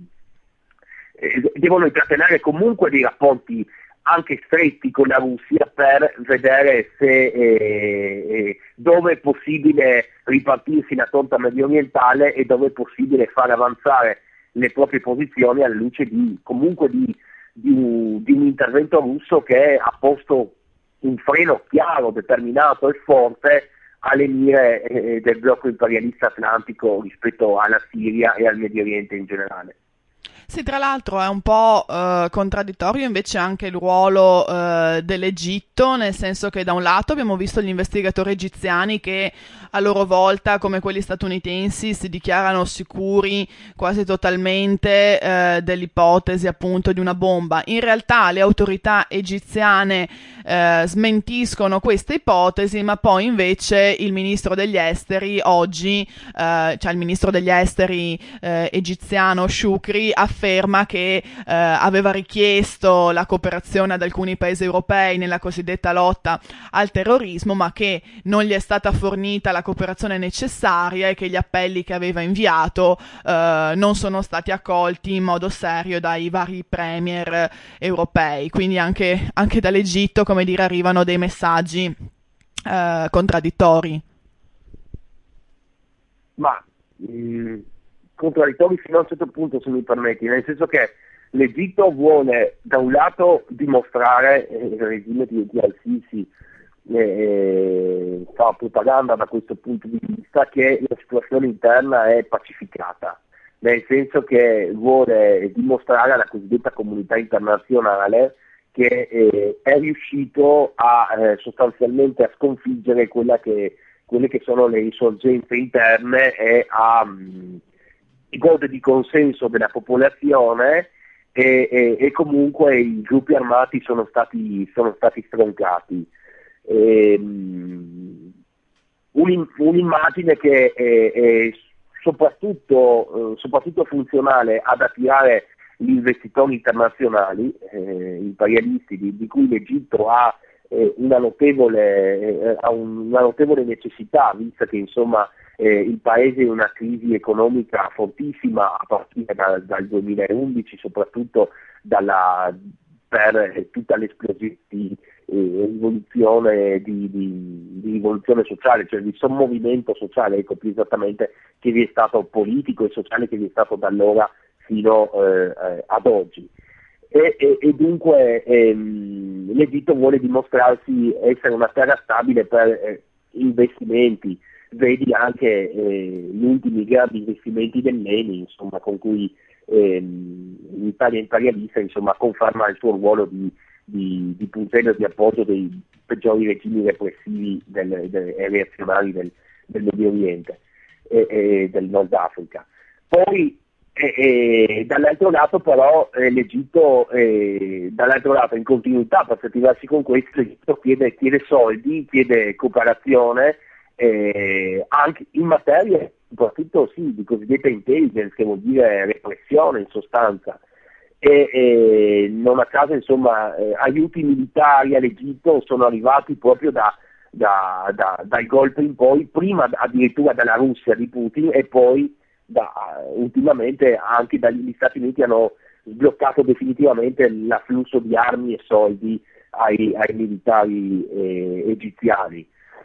[SPEAKER 11] eh, devono intrattenere comunque dei rapporti anche stretti con la Russia per vedere se eh, eh, dove è possibile ripartirsi la torta medio orientale e dove è possibile far avanzare le proprie posizioni alla luce di comunque di, di, un, di un intervento russo che ha posto un freno chiaro, determinato e forte alle mire eh, del blocco imperialista atlantico rispetto alla Siria e al Medio Oriente in generale.
[SPEAKER 3] Sì, tra l'altro è un po' eh, contraddittorio invece anche il ruolo eh, dell'Egitto, nel senso che da un lato abbiamo visto gli investigatori egiziani che a loro volta, come quelli statunitensi, si dichiarano sicuri quasi totalmente eh, dell'ipotesi appunto di una bomba. In realtà le autorità egiziane eh, smentiscono questa ipotesi, ma poi invece il ministro degli esteri oggi, eh, cioè il ministro degli esteri eh, egiziano Shukri, afferma che eh, aveva richiesto la cooperazione ad alcuni paesi europei nella cosiddetta lotta al terrorismo, ma che non gli è stata fornita la cooperazione necessaria e che gli appelli che aveva inviato eh, non sono stati accolti in modo serio dai vari premier europei. Quindi anche, anche dall'Egitto, come dire, arrivano dei messaggi eh, contraddittori.
[SPEAKER 11] Ma mh... contraddittori fino a un certo punto, se mi permetti, nel senso che l'Egitto vuole da un lato dimostrare, eh, il regime di, di Al-Sisi eh, fa propaganda da questo punto di vista, che la situazione interna è pacificata, nel senso che vuole dimostrare alla cosiddetta comunità internazionale che eh, è riuscito a eh, sostanzialmente a sconfiggere quella che, quelle che sono le insorgenze interne e a mh, gode di consenso della popolazione e, e, e comunque i gruppi armati sono stati, sono stati stroncati. E, um, un, un'immagine che è, è soprattutto, eh, soprattutto funzionale ad attirare gli investitori internazionali, eh, imperialisti, di, di cui l'Egitto ha, eh, una, notevole, eh, ha un, una notevole necessità, visto che insomma Eh, il paese è in una crisi economica fortissima a partire da, dal duemilaundici, soprattutto dalla, per tutta l'esplosione di eh, rivoluzione, di, di, di rivoluzione sociale, cioè di sommovimento sociale, ecco più esattamente, che vi è stato politico e sociale che vi è stato da allora fino eh, eh, ad oggi. E, e, e dunque ehm, l'Egitto vuole dimostrarsi essere una terra stabile per eh, investimenti. Vedi anche eh, gli ultimi grandi investimenti dell'Eni, insomma, con cui ehm, l'Italia imperialista insomma, conferma il suo ruolo di, di, di puntello di appoggio dei peggiori regimi repressivi del, del, e reazionari del, del Medio Oriente e, e del Nord Africa. Poi e, e, dall'altro lato però eh, l'Egitto, eh, dall'altro lato in continuità per attivarsi con questo, l'Egitto chiede, chiede soldi, chiede cooperazione, Eh, anche in materia soprattutto sì, di cosiddetta intelligence, che vuol dire repressione in sostanza, e, e non a caso insomma eh, aiuti militari all'Egitto sono arrivati proprio da, da, da, dal golpe in poi, prima addirittura dalla Russia di Putin e poi da, ultimamente anche dagli Stati Uniti hanno sbloccato definitivamente l'afflusso di armi e soldi ai, ai militari eh, egiziani.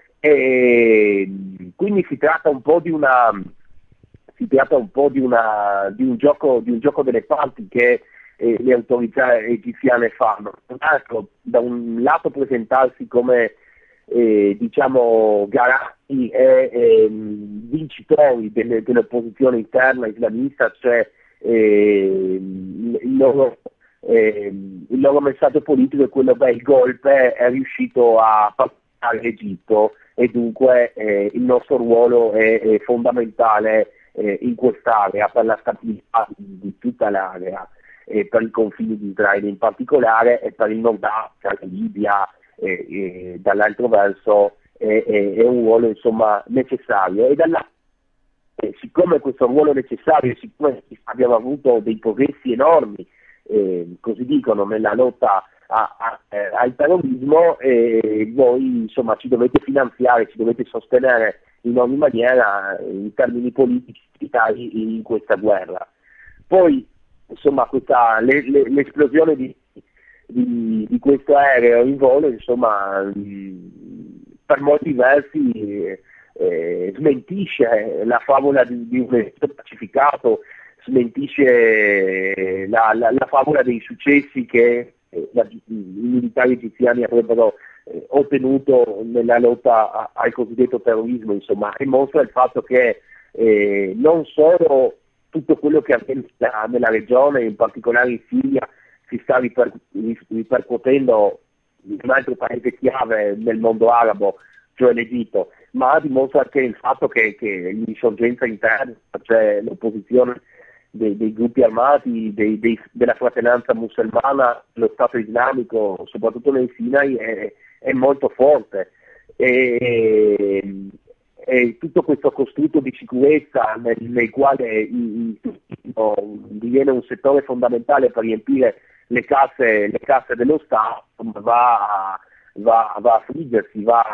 [SPEAKER 11] E quindi si tratta un po' di una si tratta un po' di una di un gioco di un gioco delle parti che eh, le autorità egiziane fanno. Da un lato presentarsi come eh, diciamo garanti e eh, vincitori delle, dell'opposizione interna islamista, cioè eh, il loro eh, il loro messaggio politico è quello: beh, il golpe è riuscito a passare l'Egitto e dunque eh, il nostro ruolo è, è fondamentale eh, in quest'area per la stabilità di, di tutta l'area, eh, per i confini di Israele in particolare e per il Nord Africa, la Libia, eh, eh, dall'altro verso è, è, è un ruolo insomma necessario. E dall'altro, eh, siccome questo ruolo è necessario, siccome abbiamo avuto dei progressi enormi, eh, così dicono, nella lotta A, a, eh, al terrorismo, e voi insomma ci dovete finanziare, ci dovete sostenere in ogni maniera in termini politici in questa guerra. Poi insomma questa, le, le, l'esplosione di, di, di questo aereo in volo insomma mh, per molti versi eh, eh, smentisce la favola di, di un Egitto pacificato, smentisce la, la, la favola dei successi che eh, la, i militari egiziani avrebbero eh, ottenuto nella lotta a, al cosiddetto terrorismo, insomma, e mostra il fatto che eh, non solo tutto quello che avviene nella regione, in particolare in Siria, si sta riper, ripercuotendo in un altro paese chiave nel mondo arabo, cioè l'Egitto, ma dimostra che il fatto che, che l'insorgenza interna, cioè l'opposizione dei, dei gruppi armati, dei, dei, della fratellanza musulmana, lo Stato islamico, soprattutto nel Sinai, è, è molto forte. E, e tutto questo costrutto di sicurezza nel, nel quale il, il, diviene un settore fondamentale per riempire le casse, le casse dello Stato, va a, va, va a friggersi, va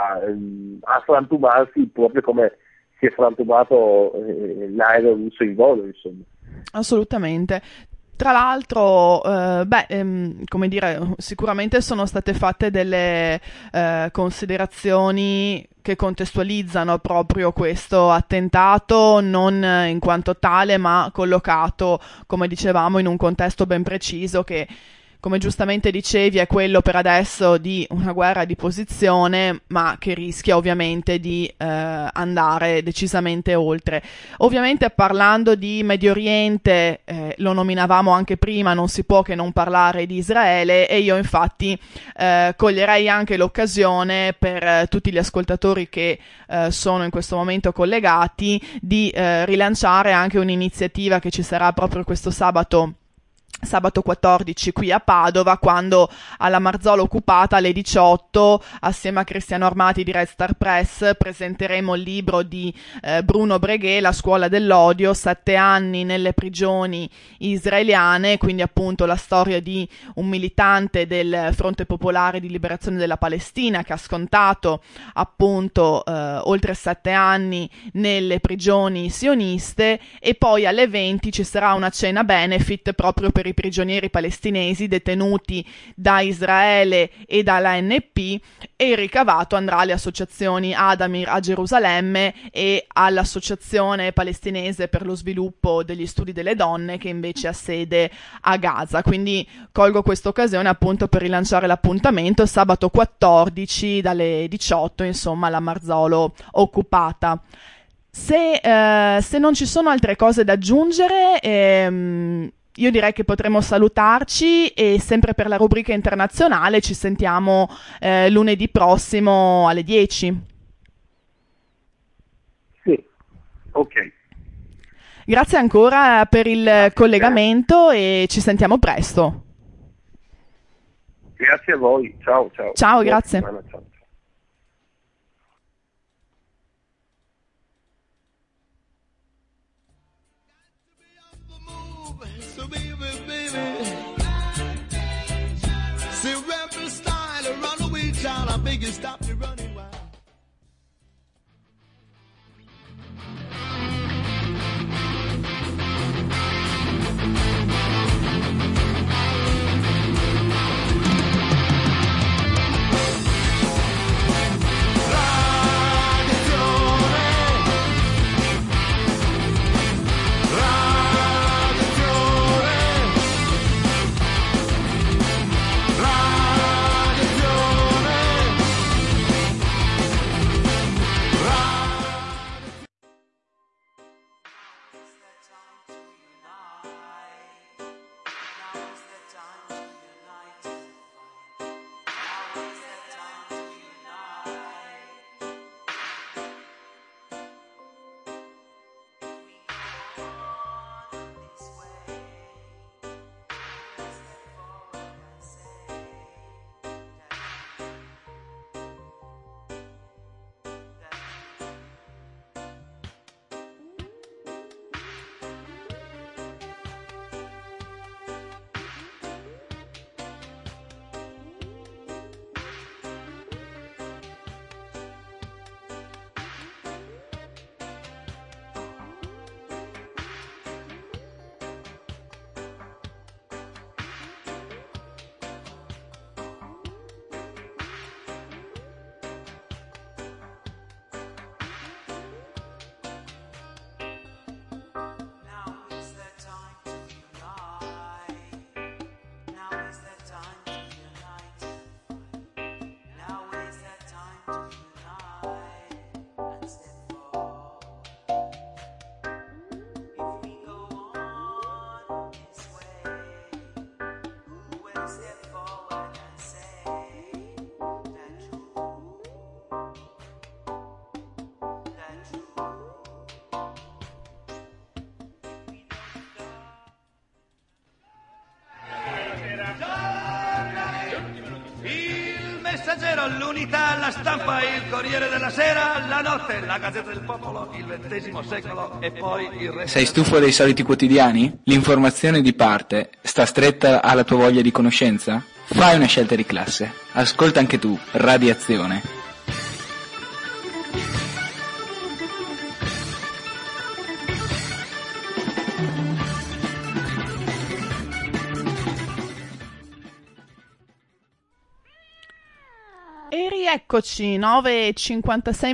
[SPEAKER 11] a frantumarsi proprio come si è frantumato eh, l'aereo russo in volo, insomma.
[SPEAKER 3] Assolutamente. Tra l'altro, eh, beh, ehm, come dire, sicuramente sono state fatte delle eh, considerazioni che contestualizzano proprio questo attentato, non in quanto tale, ma collocato, come dicevamo, in un contesto ben preciso che, come giustamente dicevi, è quello per adesso di una guerra di posizione, ma che rischia ovviamente di eh, andare decisamente oltre. Ovviamente, parlando di Medio Oriente, eh, lo nominavamo anche prima, non si può che non parlare di Israele, e io infatti eh, coglierei anche l'occasione per eh, tutti gli ascoltatori che eh, sono in questo momento collegati di eh, rilanciare anche un'iniziativa che ci sarà proprio questo sabato sabato quattordici qui a Padova, quando alla Marzolo Occupata alle diciotto, assieme a Cristiano Armati di Red Star Press, presenteremo il libro di eh, Bruno Breguet, La scuola dell'odio, sette anni nelle prigioni israeliane, quindi appunto la storia di un militante del Fronte Popolare di Liberazione della Palestina che ha scontato appunto eh, oltre sette anni nelle prigioni sioniste. E poi alle venti ci sarà una cena benefit proprio per i prigionieri palestinesi detenuti da Israele e dalla A N P, e il ricavato andrà alle associazioni Adamir a Gerusalemme e all'Associazione Palestinese per lo Sviluppo degli Studi delle Donne, che invece ha sede a Gaza. Quindi colgo questa occasione appunto per rilanciare l'appuntamento sabato quattordici dalle diciotto, insomma, la Marzolo Occupata. Se, eh, se non ci sono altre cose da aggiungere, ehm, io direi che potremo salutarci, e sempre per la rubrica internazionale ci sentiamo eh, lunedì prossimo alle dieci.
[SPEAKER 11] Sì, ok.
[SPEAKER 3] Grazie ancora per il collegamento e ci sentiamo presto.
[SPEAKER 11] Grazie a voi, ciao ciao.
[SPEAKER 3] Ciao, grazie.
[SPEAKER 11] Buona settimana, ciao.
[SPEAKER 5] Big and stop you running wild. Messaggero, l'Unità, la Stampa, il Corriere della Sera, la Notte, la Gazzetta del Popolo, il ventesimo secolo e poi il resto.
[SPEAKER 6] Sei stufo dei soliti quotidiani? L'informazione di parte sta stretta alla tua voglia di conoscenza? Fai una scelta di classe. Ascolta anche tu Radiazione.
[SPEAKER 3] E rieccoci, nove e cinquantasei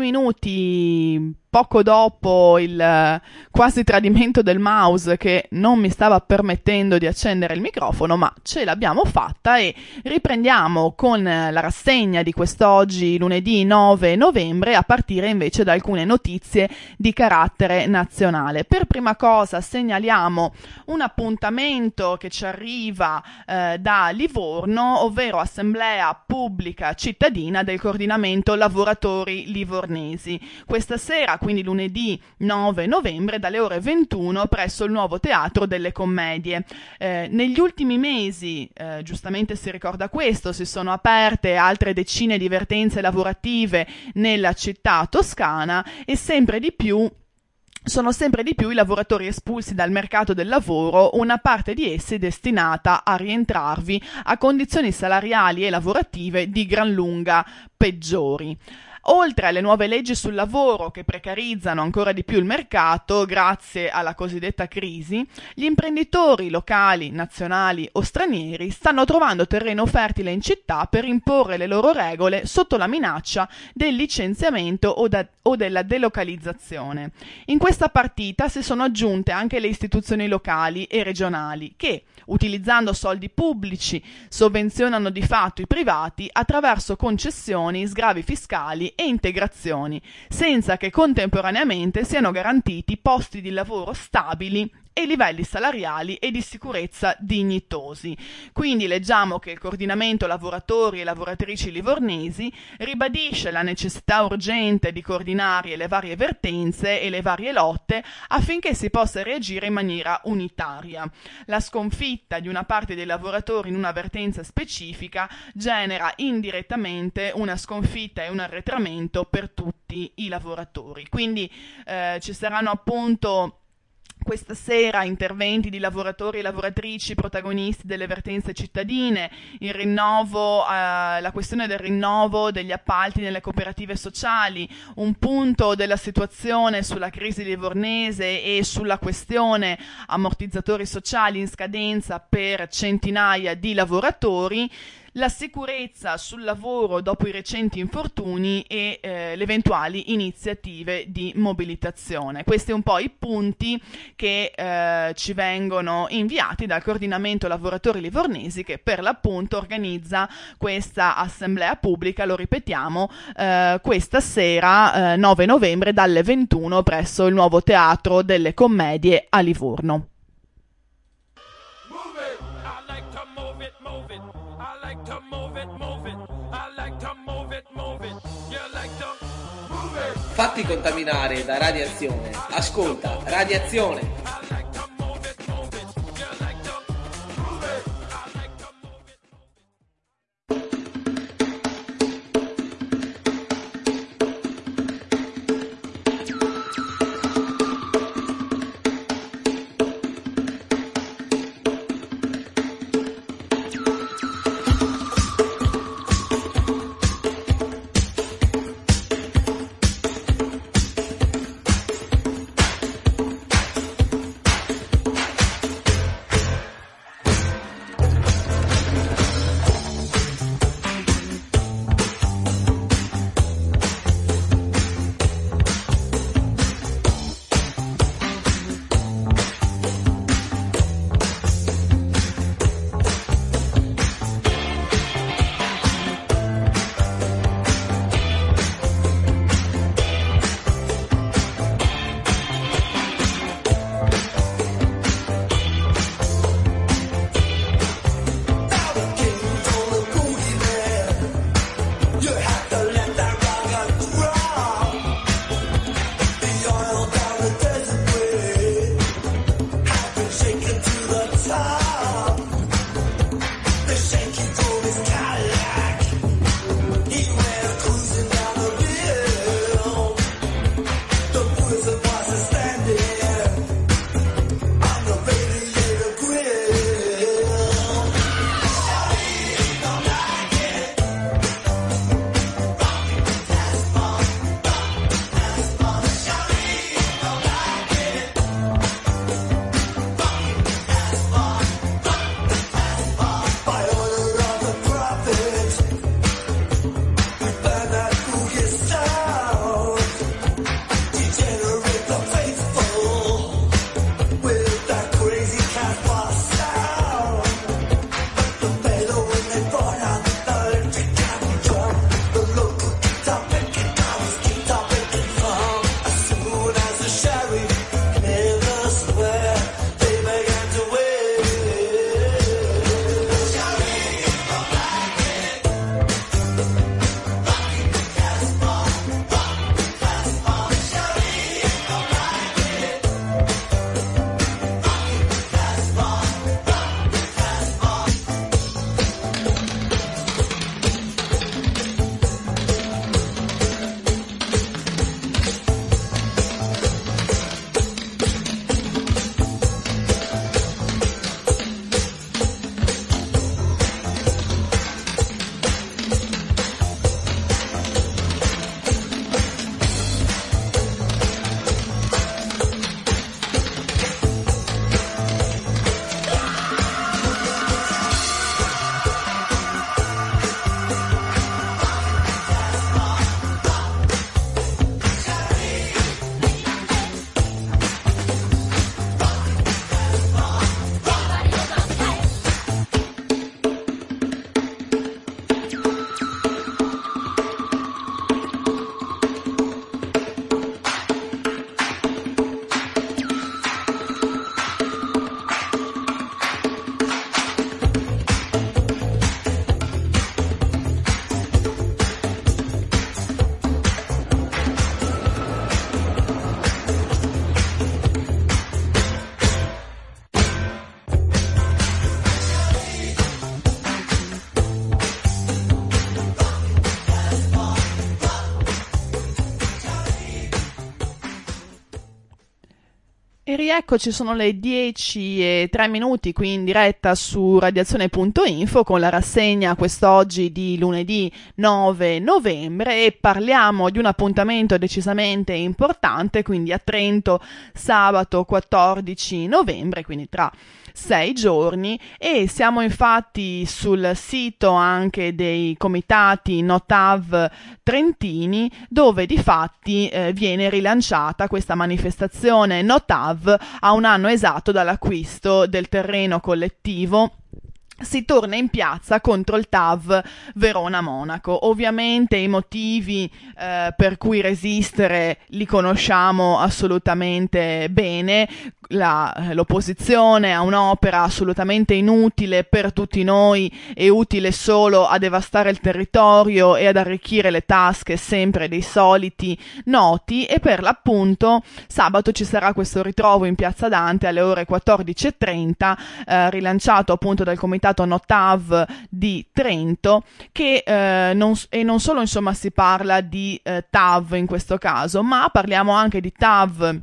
[SPEAKER 3] minuti, poco dopo il uh, quasi tradimento del mouse che non mi stava permettendo di accendere il microfono, ma ce l'abbiamo fatta e riprendiamo con la rassegna di quest'oggi, lunedì nove novembre, a partire invece da alcune notizie di carattere nazionale. Per prima cosa segnaliamo un appuntamento che ci arriva eh, da Livorno, ovvero Assemblea Pubblica Cittadina del Coordinamento Lavoratori Livornesi. Questa sera, quindi lunedì nove novembre, dalle ore ventuno presso il nuovo Teatro delle Commedie. Eh, negli ultimi mesi, eh, giustamente si ricorda questo, si sono aperte altre decine di vertenze lavorative nella città toscana e sempre di più sono sempre di più i lavoratori espulsi dal mercato del lavoro, una parte di essi destinata a rientrarvi a condizioni salariali e lavorative di gran lunga peggiori. Oltre alle nuove leggi sul lavoro che precarizzano ancora di più il mercato grazie alla cosiddetta crisi, gli imprenditori locali, nazionali o stranieri stanno trovando terreno fertile in città per imporre le loro regole sotto la minaccia del licenziamento o, da, o della delocalizzazione. In questa partita si sono aggiunte anche le istituzioni locali e regionali che, utilizzando soldi pubblici, sovvenzionano di fatto i privati attraverso concessioni, sgravi fiscali e integrazioni, senza che contemporaneamente siano garantiti posti di lavoro stabili e livelli salariali e di sicurezza dignitosi. Quindi leggiamo che il Coordinamento Lavoratori e Lavoratrici Livornesi ribadisce la necessità urgente di coordinare le varie vertenze e le varie lotte affinché si possa reagire in maniera unitaria. La sconfitta di una parte dei lavoratori in una vertenza specifica genera indirettamente una sconfitta e un arretramento per tutti i lavoratori. Quindi eh, ci saranno appunto questa sera interventi di lavoratori e lavoratrici protagonisti delle vertenze cittadine, il rinnovo, eh, la questione del rinnovo degli appalti nelle cooperative sociali, un punto della situazione sulla crisi livornese e sulla questione ammortizzatori sociali in scadenza per centinaia di lavoratori, la sicurezza sul lavoro dopo i recenti infortuni e eh, le eventuali iniziative di mobilitazione. Questi un po' i punti che eh, ci vengono inviati dal Coordinamento Lavoratori Livornesi, che per l'appunto organizza questa assemblea pubblica, lo ripetiamo, eh, questa sera eh, nove novembre dalle ventuno presso il nuovo Teatro delle Commedie a Livorno.
[SPEAKER 9] Fatti contaminare da radiazione. Ascolta Radiazione.
[SPEAKER 3] E rieccoci, sono le dieci e tre minuti qui in diretta su radiazione punto info con la rassegna quest'oggi di lunedì nove novembre, e parliamo di un appuntamento decisamente importante, quindi a Trento sabato quattordici novembre, quindi tra sei giorni, e siamo infatti sul sito anche dei comitati Notav trentini, dove di fatti eh, viene rilanciata questa manifestazione Notav a un anno esatto dall'acquisto del terreno collettivo. Si torna in piazza contro il T A V Verona-Monaco. Ovviamente i motivi eh, per cui resistere li conosciamo assolutamente bene. La, l'opposizione a un'opera assolutamente inutile per tutti noi e utile solo a devastare il territorio e ad arricchire le tasche sempre dei soliti noti, e per l'appunto sabato ci sarà questo ritrovo in Piazza Dante alle ore quattordici e trenta, eh, rilanciato appunto dal comitato Notav di Trento, che eh, non, e non solo insomma si parla di eh, T A V in questo caso, ma parliamo anche di T A V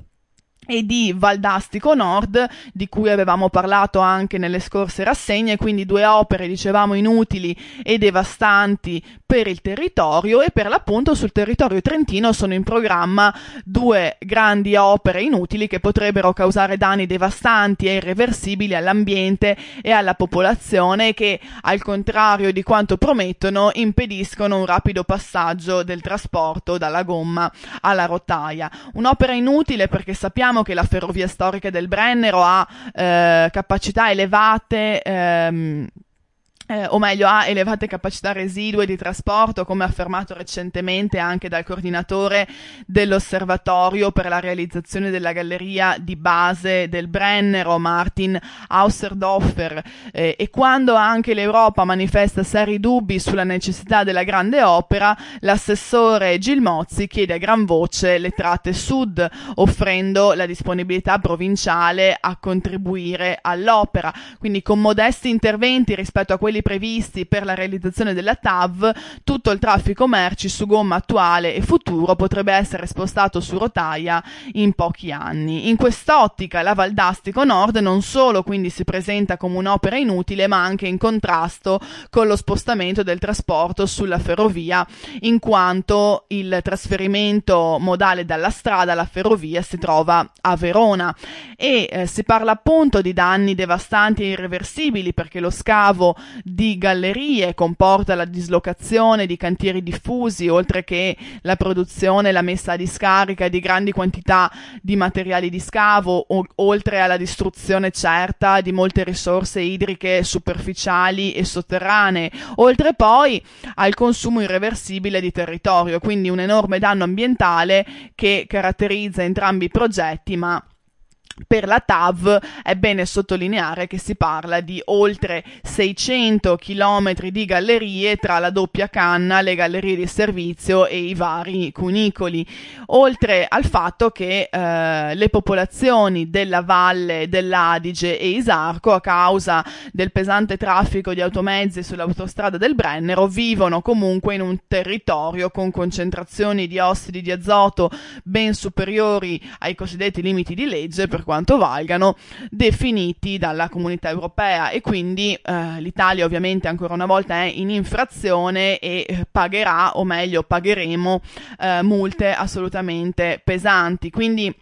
[SPEAKER 3] e di Valdastico Nord, di cui avevamo parlato anche nelle scorse rassegne, quindi due opere, dicevamo, inutili e devastanti per il territorio. E per l'appunto sul territorio trentino sono in programma due grandi opere inutili che potrebbero causare danni devastanti e irreversibili all'ambiente e alla popolazione, che al contrario di quanto promettono impediscono un rapido passaggio del trasporto dalla gomma alla rotaia. Un'opera inutile perché sappiamo che la ferrovia storica del Brennero ha eh, capacità elevate ehm, Eh, o meglio ha elevate capacità residue di trasporto, come affermato recentemente anche dal coordinatore dell'osservatorio per la realizzazione della galleria di base del Brennero, Martin Hauserdorfer, eh, e quando anche l'Europa manifesta seri dubbi sulla necessità della grande opera, l'assessore Gilmozzi chiede a gran voce le tratte sud, offrendo la disponibilità provinciale a contribuire all'opera, quindi con modesti interventi rispetto a quelli previsti per la realizzazione della T A V. Tutto il traffico merci su gomma attuale e futuro potrebbe essere spostato su rotaia in pochi anni. In quest'ottica la Valdastico Nord non solo quindi si presenta come un'opera inutile, ma anche in contrasto con lo spostamento del trasporto sulla ferrovia, in quanto il trasferimento modale dalla strada alla ferrovia si trova a Verona, e eh, si parla appunto di danni devastanti e irreversibili, perché lo scavo di gallerie comporta la dislocazione di cantieri diffusi, oltre che la produzione e la messa a discarica di grandi quantità di materiali di scavo, o- oltre alla distruzione certa di molte risorse idriche superficiali e sotterranee, oltre poi al consumo irreversibile di territorio, quindi un enorme danno ambientale che caratterizza entrambi i progetti. Ma per la T A V è bene sottolineare che si parla di oltre seicento chilometri di gallerie tra la doppia canna, le gallerie di servizio e i vari cunicoli, oltre al fatto che eh, le popolazioni della Valle dell'Adige e Isarco, a causa del pesante traffico di automezzi sull'autostrada del Brennero, vivono comunque in un territorio con concentrazioni di ossidi di azoto ben superiori ai cosiddetti limiti di legge, per quanto valgano, definiti dalla Comunità Europea, e quindi eh, l'Italia ovviamente ancora una volta è in infrazione e eh, pagherà, o meglio pagheremo, eh, multe assolutamente pesanti. Quindi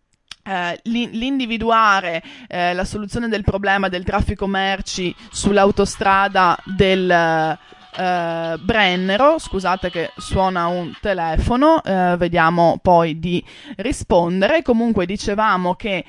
[SPEAKER 3] Uh, l'individuare uh, la soluzione del problema del traffico merci sull'autostrada del uh, Brennero, scusate che suona un telefono, uh, vediamo poi di rispondere. Comunque dicevamo che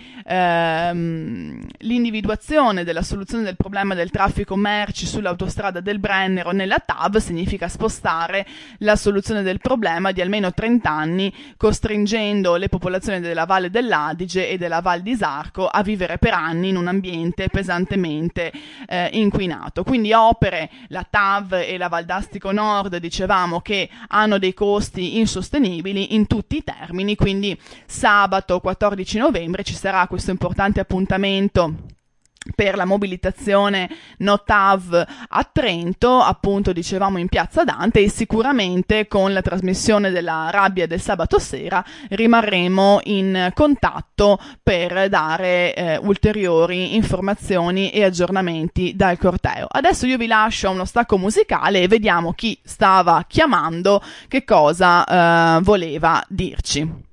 [SPEAKER 3] uh, l'individuazione della soluzione del problema del traffico merci sull'autostrada del Brennero nella T A V significa spostare la soluzione del problema di almeno trenta anni, costringendo le popolazioni della Valle dell'Adige e della Val di Isarco a vivere per anni in un ambiente pesantemente eh, inquinato. Quindi opere, la T A V e la Valdastico Nord, dicevamo, che hanno dei costi insostenibili in tutti i termini. Quindi sabato quattordici novembre ci sarà questo importante appuntamento per la mobilitazione Notav a Trento, appunto dicevamo in Piazza Dante, e sicuramente con la trasmissione della Rabbia del sabato sera rimarremo in contatto per dare eh, ulteriori informazioni e aggiornamenti dal corteo. Adesso io vi lascio a uno stacco musicale e vediamo chi stava chiamando, che cosa eh, voleva dirci.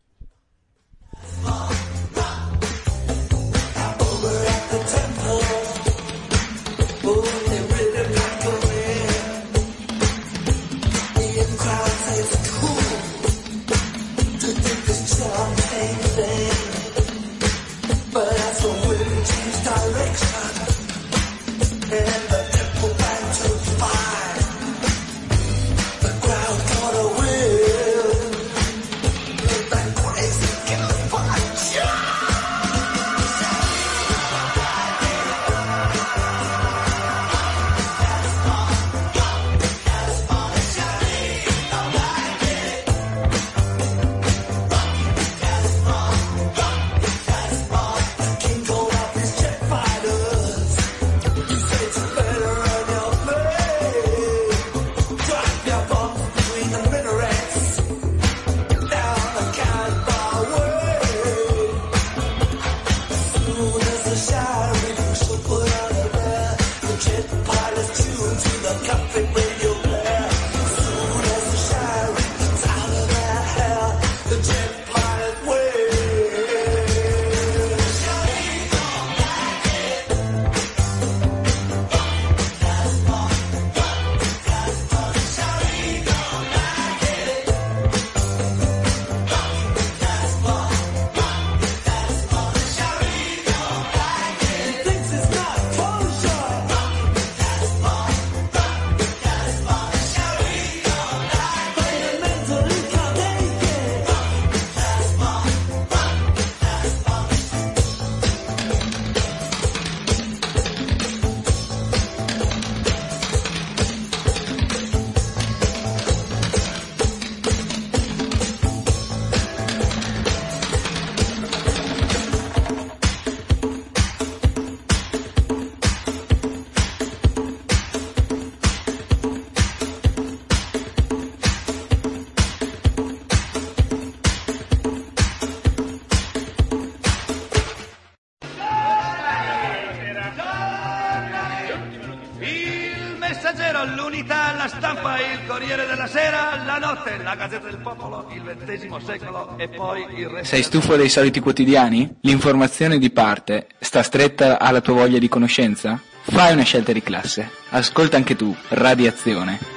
[SPEAKER 12] l'Unità, la Stampa, il Corriere della Sera, la Notte, la Gazzetta del Popolo, il ventesimo secolo e poi il resto.
[SPEAKER 6] Sei stufo dei soliti quotidiani? L'informazione di parte sta stretta alla tua voglia di conoscenza? Fai una scelta di classe. Ascolta anche tu Radiazione.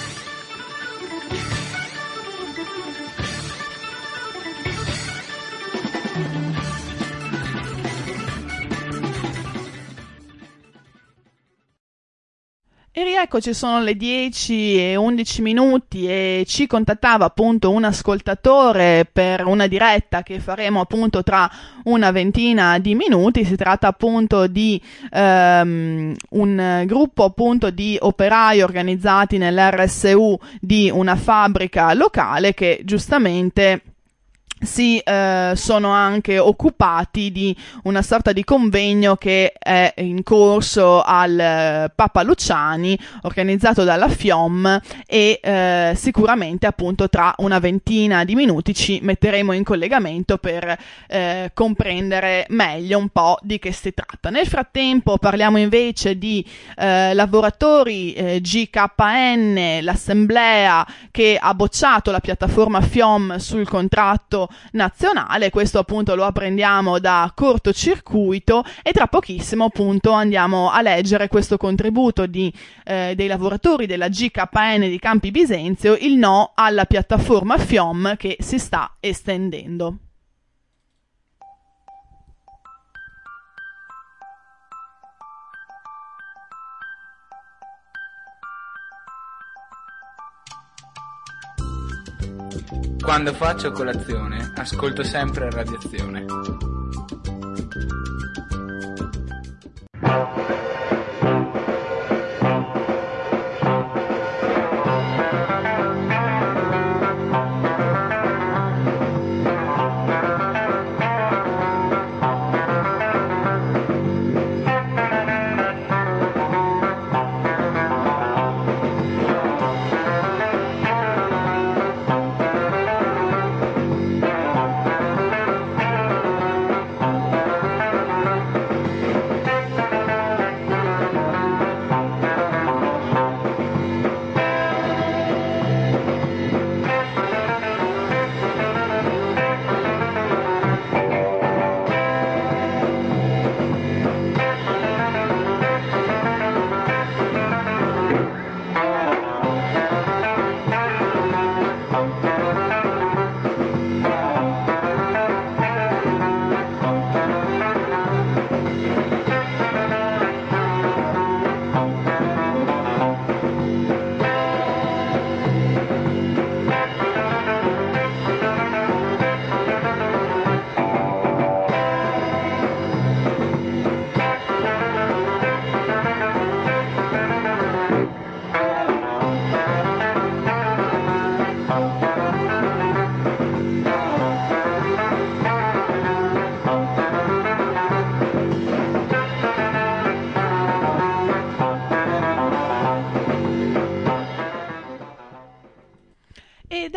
[SPEAKER 3] E rieccoci, sono le dieci e undici minuti e ci contattava appunto un ascoltatore per una diretta che faremo appunto tra una ventina di minuti. Si tratta appunto di um, un gruppo appunto di operai organizzati nell'R S U di una fabbrica locale che giustamente si eh, sono anche occupati di una sorta di convegno che è in corso al eh, Papa Luciani, organizzato dalla F I O M, e eh, sicuramente appunto tra una ventina di minuti ci metteremo in collegamento per eh, comprendere meglio un po' di che si tratta. Nel frattempo parliamo invece di eh, lavoratori eh, G K N, l'assemblea che ha bocciato la piattaforma F I O M sul contratto nazionale. Questo appunto lo apprendiamo da cortocircuito e tra pochissimo appunto andiamo a leggere questo contributo di, eh, dei lavoratori della G K N di Campi Bisenzio, il no alla piattaforma F I O M che si sta estendendo.
[SPEAKER 6] Quando faccio colazione, ascolto sempre Radiazione.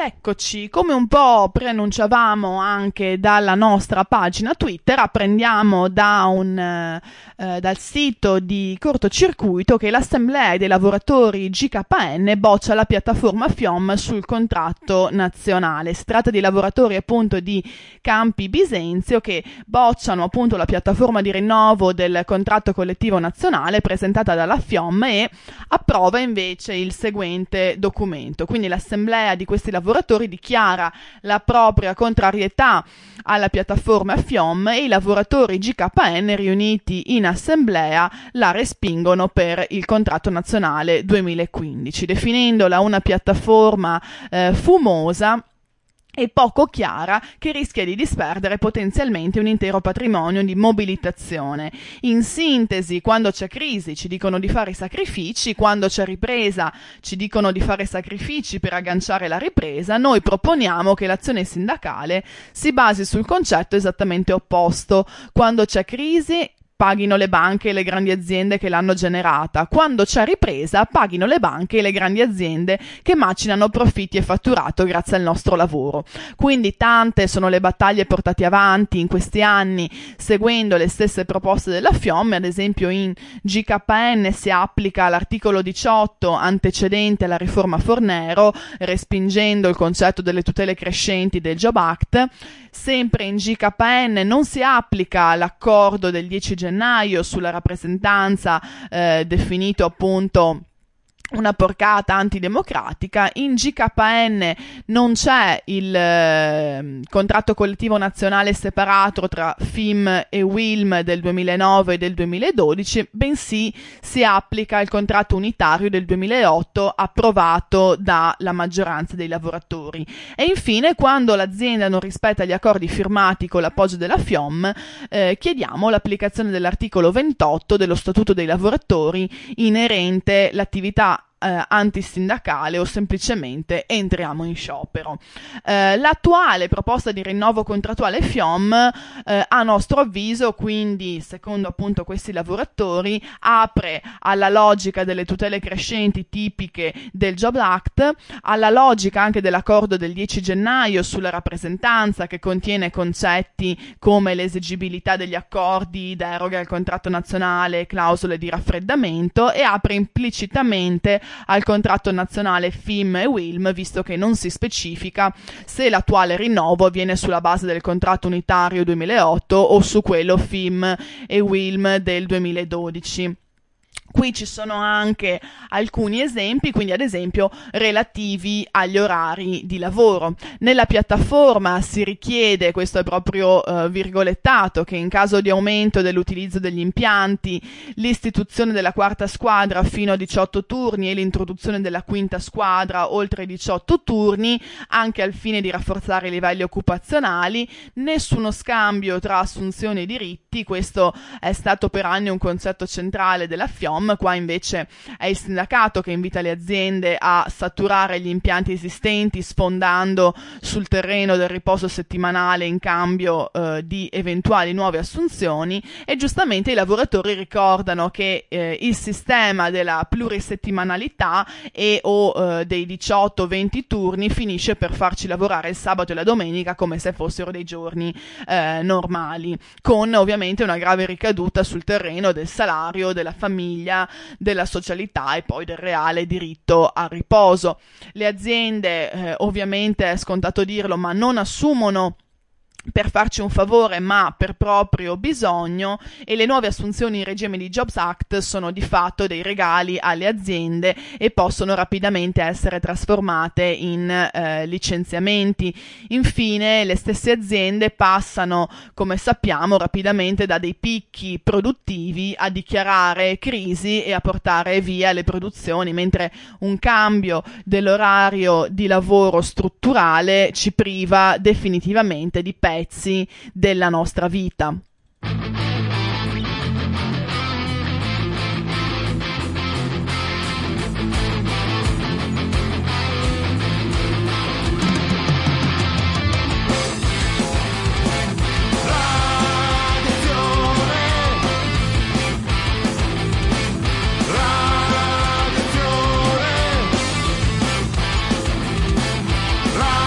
[SPEAKER 3] eccoci, come un po' preannunciavamo anche dalla nostra pagina Twitter, apprendiamo da un, eh, dal sito di cortocircuito che l'Assemblea dei lavoratori G K N boccia la piattaforma FIOM sul contratto nazionale. Si tratta di lavoratori appunto di Campi Bisenzio che bocciano appunto la piattaforma di rinnovo del contratto collettivo nazionale presentata dalla FIOM e approva invece il seguente documento. Quindi l'Assemblea di questi lavoratori dichiara la propria contrarietà alla piattaforma FIOM e i lavoratori G K N riuniti in assemblea la respingono per il contratto nazionale duemilaquindici, definendola una piattaforma eh, fumosa e poco chiara che rischia di disperdere potenzialmente un intero patrimonio di mobilitazione. In sintesi, quando c'è crisi ci dicono di fare sacrifici, quando c'è ripresa ci dicono di fare sacrifici per agganciare la ripresa. Noi proponiamo che l'azione sindacale si basi sul concetto esattamente opposto. Quando c'è crisi paghino le banche e le grandi aziende che l'hanno generata. Quando c'è ripresa, paghino le banche e le grandi aziende che macinano profitti e fatturato grazie al nostro lavoro. Quindi tante sono le battaglie portate avanti in questi anni seguendo le stesse proposte della FIOM. Ad esempio in G K N si applica l'articolo diciotto antecedente alla riforma Fornero, respingendo il concetto delle tutele crescenti del Job Act. Sempre in G K N non si applica l'accordo del dieci gennaio sulla rappresentanza eh, definito appunto una porcata antidemocratica. In G K N non c'è il eh, contratto collettivo nazionale separato tra F I M e W I L M del duemilanove e del duemiladodici, bensì si applica il contratto unitario del duemilaotto approvato dalla maggioranza dei lavoratori. E infine, quando l'azienda non rispetta gli accordi firmati con l'appoggio della FIOM, eh, chiediamo l'applicazione dell'articolo ventotto dello Statuto dei lavoratori inerente l'attività Eh, antisindacale o semplicemente entriamo in sciopero. Eh, l'attuale proposta di rinnovo contrattuale FIOM eh, a nostro avviso, quindi secondo appunto questi lavoratori, apre alla logica delle tutele crescenti tipiche del Job Act, alla logica anche dell'accordo del dieci gennaio sulla rappresentanza che contiene concetti come l'esigibilità degli accordi, deroga al contratto nazionale, clausole di raffreddamento, e apre implicitamente al contratto nazionale F I M e W I L M, visto che non si specifica se l'attuale rinnovo avviene sulla base del contratto unitario duemilaotto o su quello F I M e W I L M del duemiladodici. Qui ci sono anche alcuni esempi, quindi ad esempio relativi agli orari di lavoro. Nella piattaforma si richiede, questo è proprio eh, virgolettato, che in caso di aumento dell'utilizzo degli impianti, l'istituzione della quarta squadra fino a diciotto turni e l'introduzione della quinta squadra oltre diciotto turni, anche al fine di rafforzare i livelli occupazionali, nessuno scambio tra assunzioni e diritti. Questo è stato per anni un concetto centrale della FIOM. Qua invece è il sindacato che invita le aziende a saturare gli impianti esistenti sfondando sul terreno del riposo settimanale in cambio eh, di eventuali nuove assunzioni, e giustamente i lavoratori ricordano che eh, il sistema della plurisettimanalità e o eh, dei diciotto venti turni finisce per farci lavorare il sabato e la domenica come se fossero dei giorni eh, normali, con ovviamente una grave ricaduta sul terreno del salario, della famiglia, della socialità e poi del reale diritto al riposo. Le aziende, eh, ovviamente è scontato dirlo, ma non assumono per farci un favore ma per proprio bisogno, e le nuove assunzioni in regime di Jobs Act sono di fatto dei regali alle aziende e possono rapidamente essere trasformate in eh, licenziamenti. Infine le stesse aziende passano, come sappiamo, rapidamente da dei picchi produttivi a dichiarare crisi e a portare via le produzioni, mentre un cambio dell'orario di lavoro strutturale ci priva definitivamente di pezzi della nostra vita.
[SPEAKER 5] Radio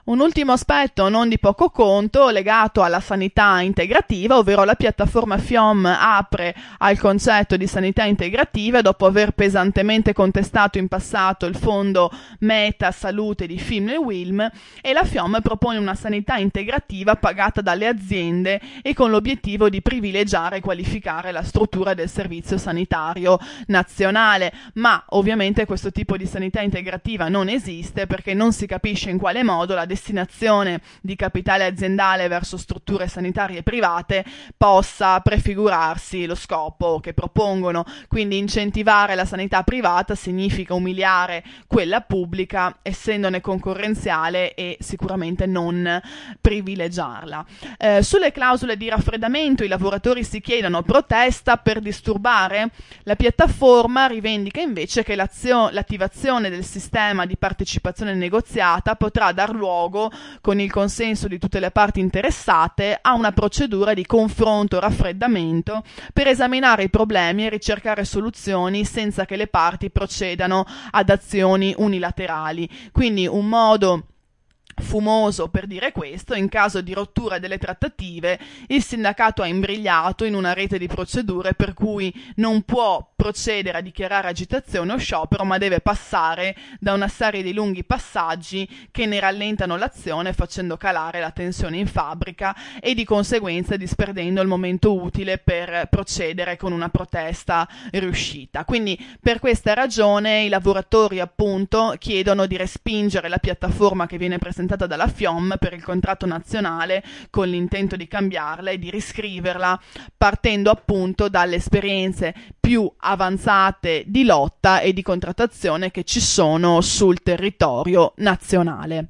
[SPEAKER 3] Un ultimo aspetto non di poco conto legato alla sanità integrativa, ovvero la piattaforma FIOM apre al concetto di sanità integrativa dopo aver pesantemente contestato in passato il fondo Meta Salute di Film e Wilm, e la FIOM propone una sanità integrativa pagata dalle aziende e con l'obiettivo di privilegiare e qualificare la struttura del servizio sanitario nazionale. Ma ovviamente questo tipo di sanità integrativa non esiste, perché non si capisce in quale modo la destinazione di capitale aziendale verso strutture sanitarie private possa prefigurarsi lo scopo che propongono. Quindi incentivare la sanità privata significa umiliare quella pubblica, essendone concorrenziale, e sicuramente non privilegiarla. Eh, sulle clausole di raffreddamento i lavoratori si chiedono protesta per disturbare. La piattaforma rivendica invece che l'azio- l'attivazione del sistema di partecipazione negoziata potrà dar luogo, con il consenso di tutte le parti interessate, a una procedura di confronto raffreddamento per esaminare i problemi e ricercare soluzioni senza che le parti procedano ad azioni unilaterali. Quindi un modo fumoso per dire questo: in caso di rottura delle trattative il sindacato ha imbrigliato in una rete di procedure per cui non può procedere a dichiarare agitazione o sciopero, ma deve passare da una serie di lunghi passaggi che ne rallentano l'azione, facendo calare la tensione in fabbrica e di conseguenza disperdendo il momento utile per procedere con una protesta riuscita. Quindi per questa ragione i lavoratori appunto chiedono di respingere la piattaforma che viene presentata dalla FIOM per il contratto nazionale, con l'intento di cambiarla e di riscriverla partendo appunto dalle esperienze più avanzate di lotta e di contrattazione che ci sono sul territorio nazionale.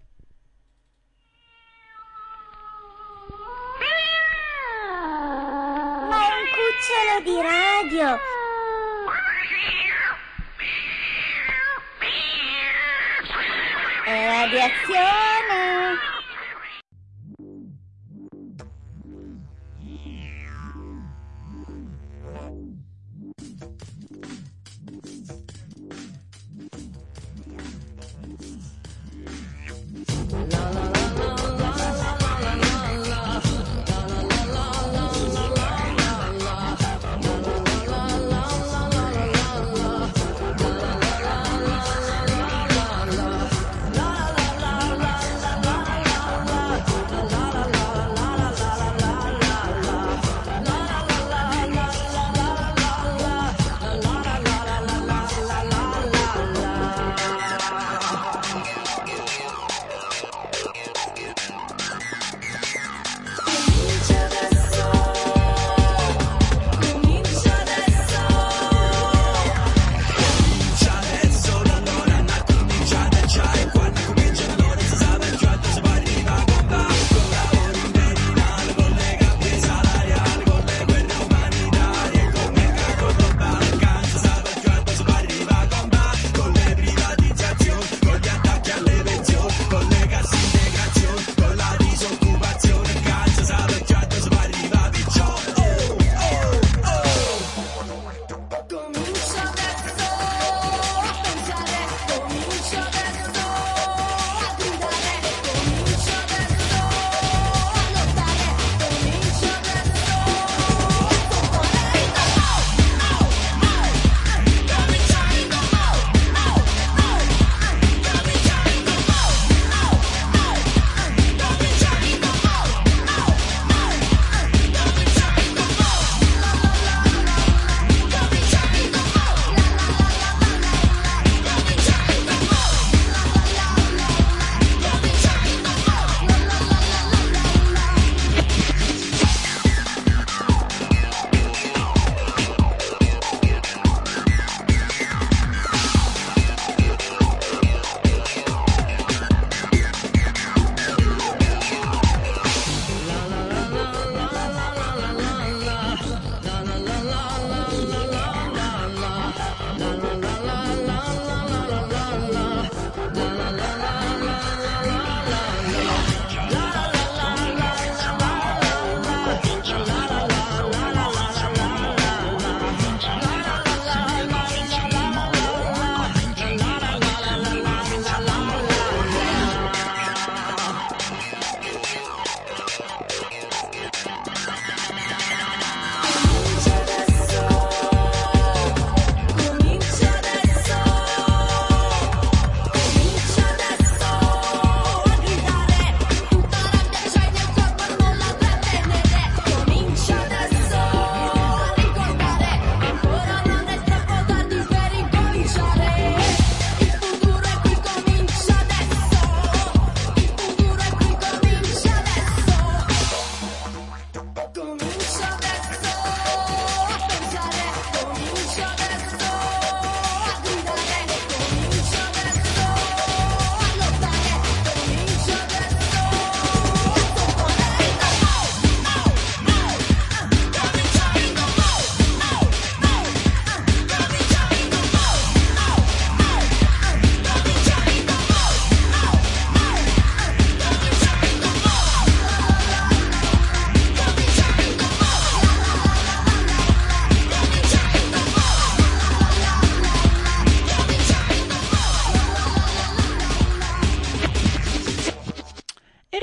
[SPEAKER 10] Ma è un cucciolo di radio! È radiazione!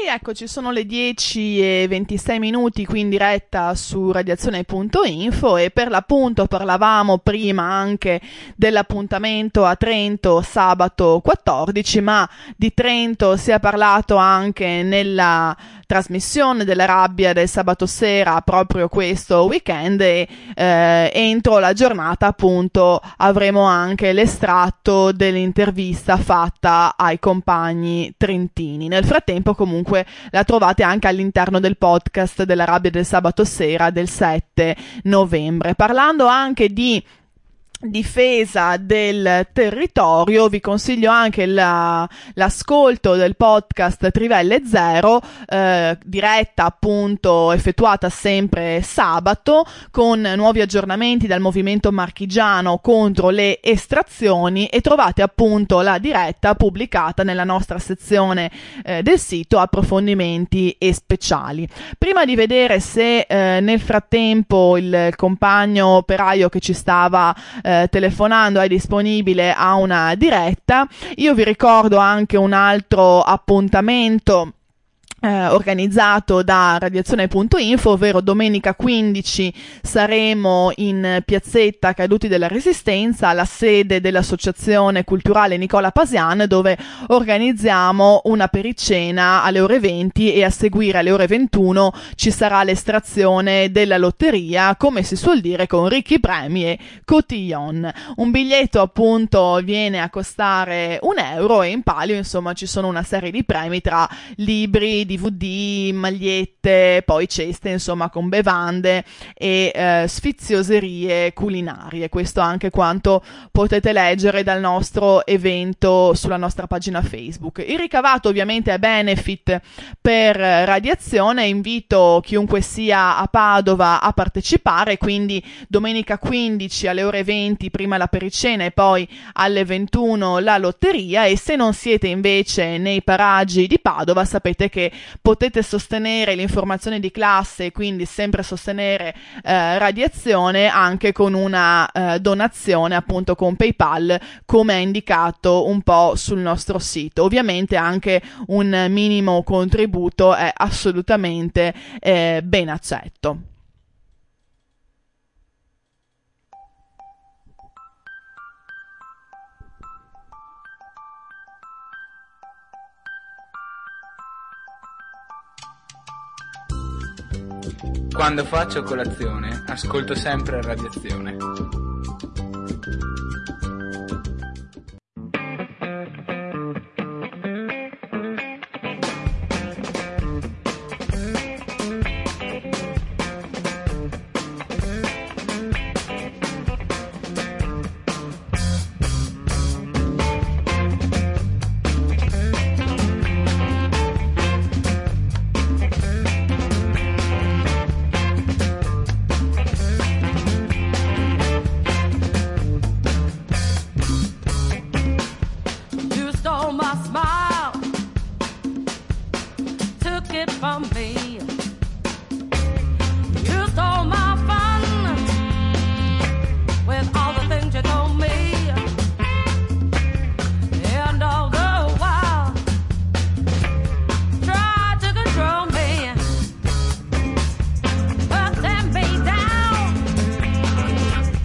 [SPEAKER 3] rieccoci, sono le dieci e ventisei minuti qui in diretta su radiazione punto info e per l'appunto parlavamo prima anche dell'appuntamento a Trento sabato quattordici, ma di Trento si è parlato anche nella trasmissione della rabbia del sabato sera proprio questo weekend e eh, entro la giornata appunto avremo anche l'estratto dell'intervista fatta ai compagni trentini. Nel frattempo comunque la trovate anche all'interno del podcast della rabbia del sabato sera del sette novembre. Parlando anche di difesa del territorio, vi consiglio anche la, l'ascolto del podcast Trivelle Zero, eh, diretta appunto effettuata sempre sabato, con nuovi aggiornamenti dal movimento marchigiano contro le estrazioni, e trovate appunto la diretta pubblicata nella nostra sezione eh, del sito approfondimenti e speciali. Prima di vedere se eh, nel frattempo il, il compagno operaio che ci stava eh, telefonando è disponibile a una diretta, io vi ricordo anche un altro appuntamento Eh, organizzato da radiazione punto info, ovvero domenica quindici saremo in piazzetta Caduti della Resistenza, alla sede dell'Associazione Culturale Nicola Pasian, dove organizziamo una pericena alle ore venti e a seguire alle ore ventuno ci sarà l'estrazione della lotteria, come si suol dire, con ricchi premi e cotillon. Un biglietto appunto viene a costare un euro e in palio insomma ci sono una serie di premi tra libri, D V D, magliette, poi ceste insomma con bevande e eh, sfizioserie culinarie. Questo anche quanto potete leggere dal nostro evento sulla nostra pagina Facebook. Il ricavato ovviamente è benefit per Radiazione, invito chiunque sia a Padova a partecipare, quindi domenica quindici alle ore venti prima la pericena e poi alle ventuno la lotteria, e se non siete invece nei paraggi di Padova sapete che potete sostenere l'informazione di classe e quindi sempre sostenere eh, Radiazione anche con una eh, donazione appunto con PayPal, come è indicato un po' sul nostro sito. Ovviamente anche un minimo contributo è assolutamente eh, ben accetto.
[SPEAKER 6] Quando faccio colazione, ascolto sempre Radiazione.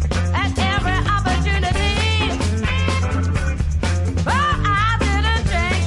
[SPEAKER 13] Change.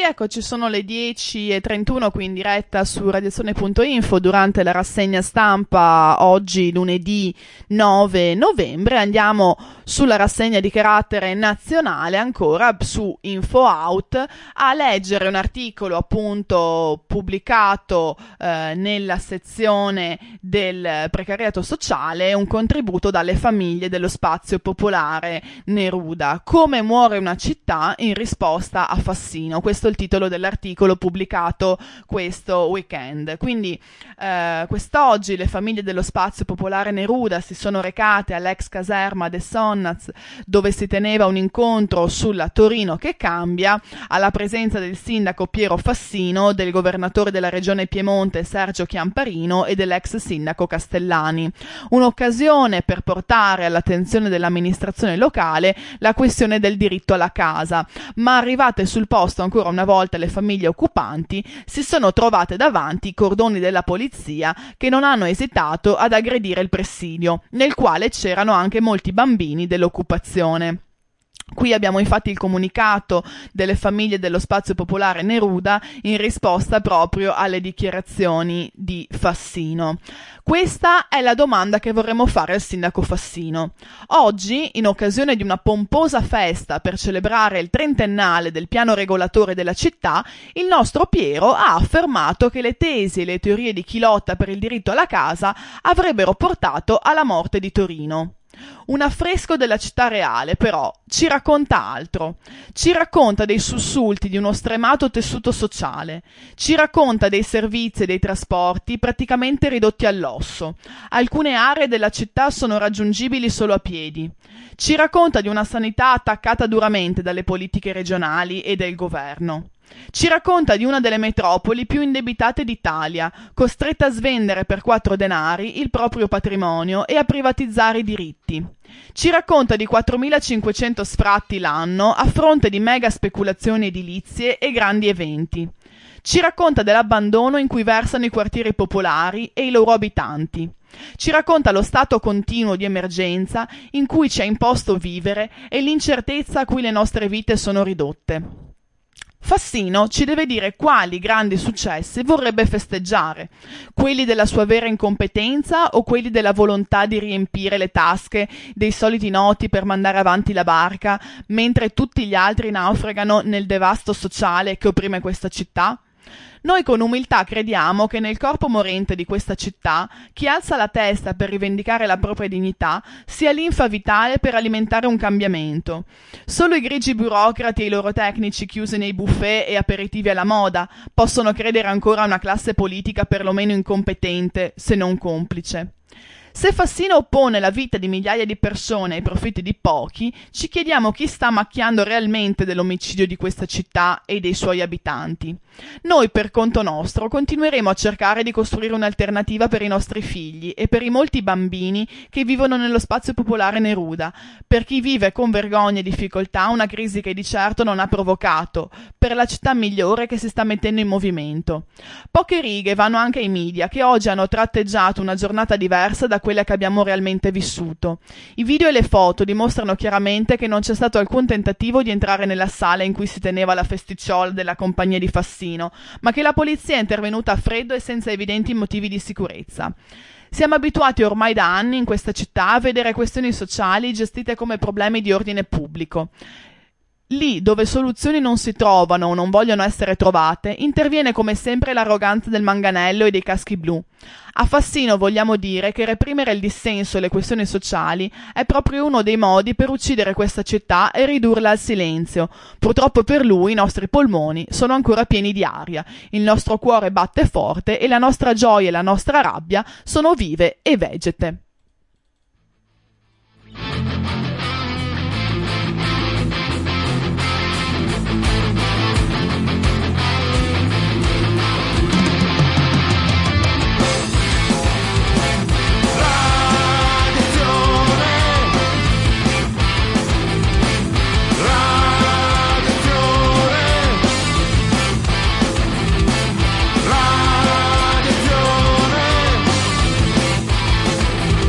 [SPEAKER 3] eccoci, sono le dieci e trentuno qui in diretta su radiazione punto info durante la rassegna stampa oggi lunedì nove novembre. Andiamo sulla rassegna di carattere nazionale ancora su Info Out a leggere un articolo appunto pubblicato eh, nella sezione del precariato sociale, un contributo dalle famiglie dello spazio popolare Neruda. Come muore una città in risposta a Fassino. Questo è il titolo dell'articolo pubblicato questo weekend. Quindi eh, quest'oggi le famiglie dello spazio popolare Neruda si sono recate all'ex caserma de Sonnaz, dove si teneva un incontro sulla Torino che cambia, alla presenza del sindaco Piero Fassino, del governatore della regione Piemonte Sergio Chiamparino e dell'ex sindaco Castellani. Un'occasione per portare all'attenzione dell'amministrazione locale la questione del diritto alla casa, ma arrivate sul posto ancora una volta le famiglie occupanti si sono trovate davanti i cordoni della polizia che non hanno esitato ad aggredire il presidio, nel quale c'erano anche molti bambini dell'occupazione. Qui abbiamo infatti il comunicato delle famiglie dello spazio popolare Neruda in risposta proprio alle dichiarazioni di Fassino. Questa è la domanda che vorremmo fare al sindaco Fassino. Oggi, in occasione di una pomposa festa per celebrare il trentennale del piano regolatore della città, il nostro Piero ha affermato che le tesi e le teorie di chi lotta per il diritto alla casa avrebbero portato alla morte di Torino. Un affresco della città reale, però, ci racconta altro. Ci racconta dei sussulti di uno stremato tessuto sociale. Ci racconta dei servizi e dei trasporti praticamente ridotti all'osso. Alcune aree della città sono raggiungibili solo a piedi. Ci racconta di una sanità attaccata duramente dalle politiche regionali e del governo. Ci racconta di una delle metropoli più indebitate d'Italia, costretta a svendere per quattro denari il proprio patrimonio e a privatizzare i diritti. Ci racconta di quattromilacinquecento sfratti l'anno a fronte di mega speculazioni edilizie e grandi eventi. Ci racconta dell'abbandono in cui versano i quartieri popolari e i loro abitanti. Ci racconta lo stato continuo di emergenza in cui ci è imposto vivere e l'incertezza a cui le nostre vite sono ridotte. Fassino ci deve dire quali grandi successi vorrebbe festeggiare, quelli della sua vera incompetenza o quelli della volontà di riempire le tasche dei soliti noti per mandare avanti la barca, mentre tutti gli altri naufragano nel devasto sociale che opprime questa città? Noi con umiltà crediamo che nel corpo morente di questa città chi alza la testa per rivendicare la propria dignità sia linfa vitale per alimentare un cambiamento. Solo i grigi burocrati e i loro tecnici chiusi nei buffet e aperitivi alla moda possono credere ancora a una classe politica perlomeno incompetente, se non complice. Se Fassino oppone la vita di migliaia di persone ai profitti di pochi, ci chiediamo chi sta macchiando realmente dell'omicidio di questa città e dei suoi abitanti. Noi, per conto nostro, continueremo a cercare di costruire un'alternativa per i nostri figli e per i molti bambini che vivono nello spazio popolare Neruda, per chi vive con vergogna e difficoltà una crisi che di certo non ha provocato, per la città migliore che si sta mettendo in movimento. Poche righe vanno anche ai media, che oggi hanno tratteggiato una giornata diversa da quella che abbiamo realmente vissuto. I video e le foto dimostrano chiaramente che non c'è stato alcun tentativo di entrare nella sala in cui si teneva la festicciola della compagnia di Fassino, ma che la polizia è intervenuta a freddo e senza evidenti motivi di sicurezza. Siamo abituati ormai da anni in questa città a vedere questioni sociali gestite come problemi di ordine pubblico. Lì dove soluzioni non si trovano o non vogliono essere trovate, interviene come sempre l'arroganza del manganello e dei caschi blu. A Fassino vogliamo dire che reprimere il dissenso e le questioni sociali è proprio uno dei modi per uccidere questa città e ridurla al silenzio. Purtroppo per lui i nostri polmoni sono ancora pieni di aria, il nostro cuore batte forte e la nostra gioia e la nostra rabbia sono vive e vegete.
[SPEAKER 5] Radiazione,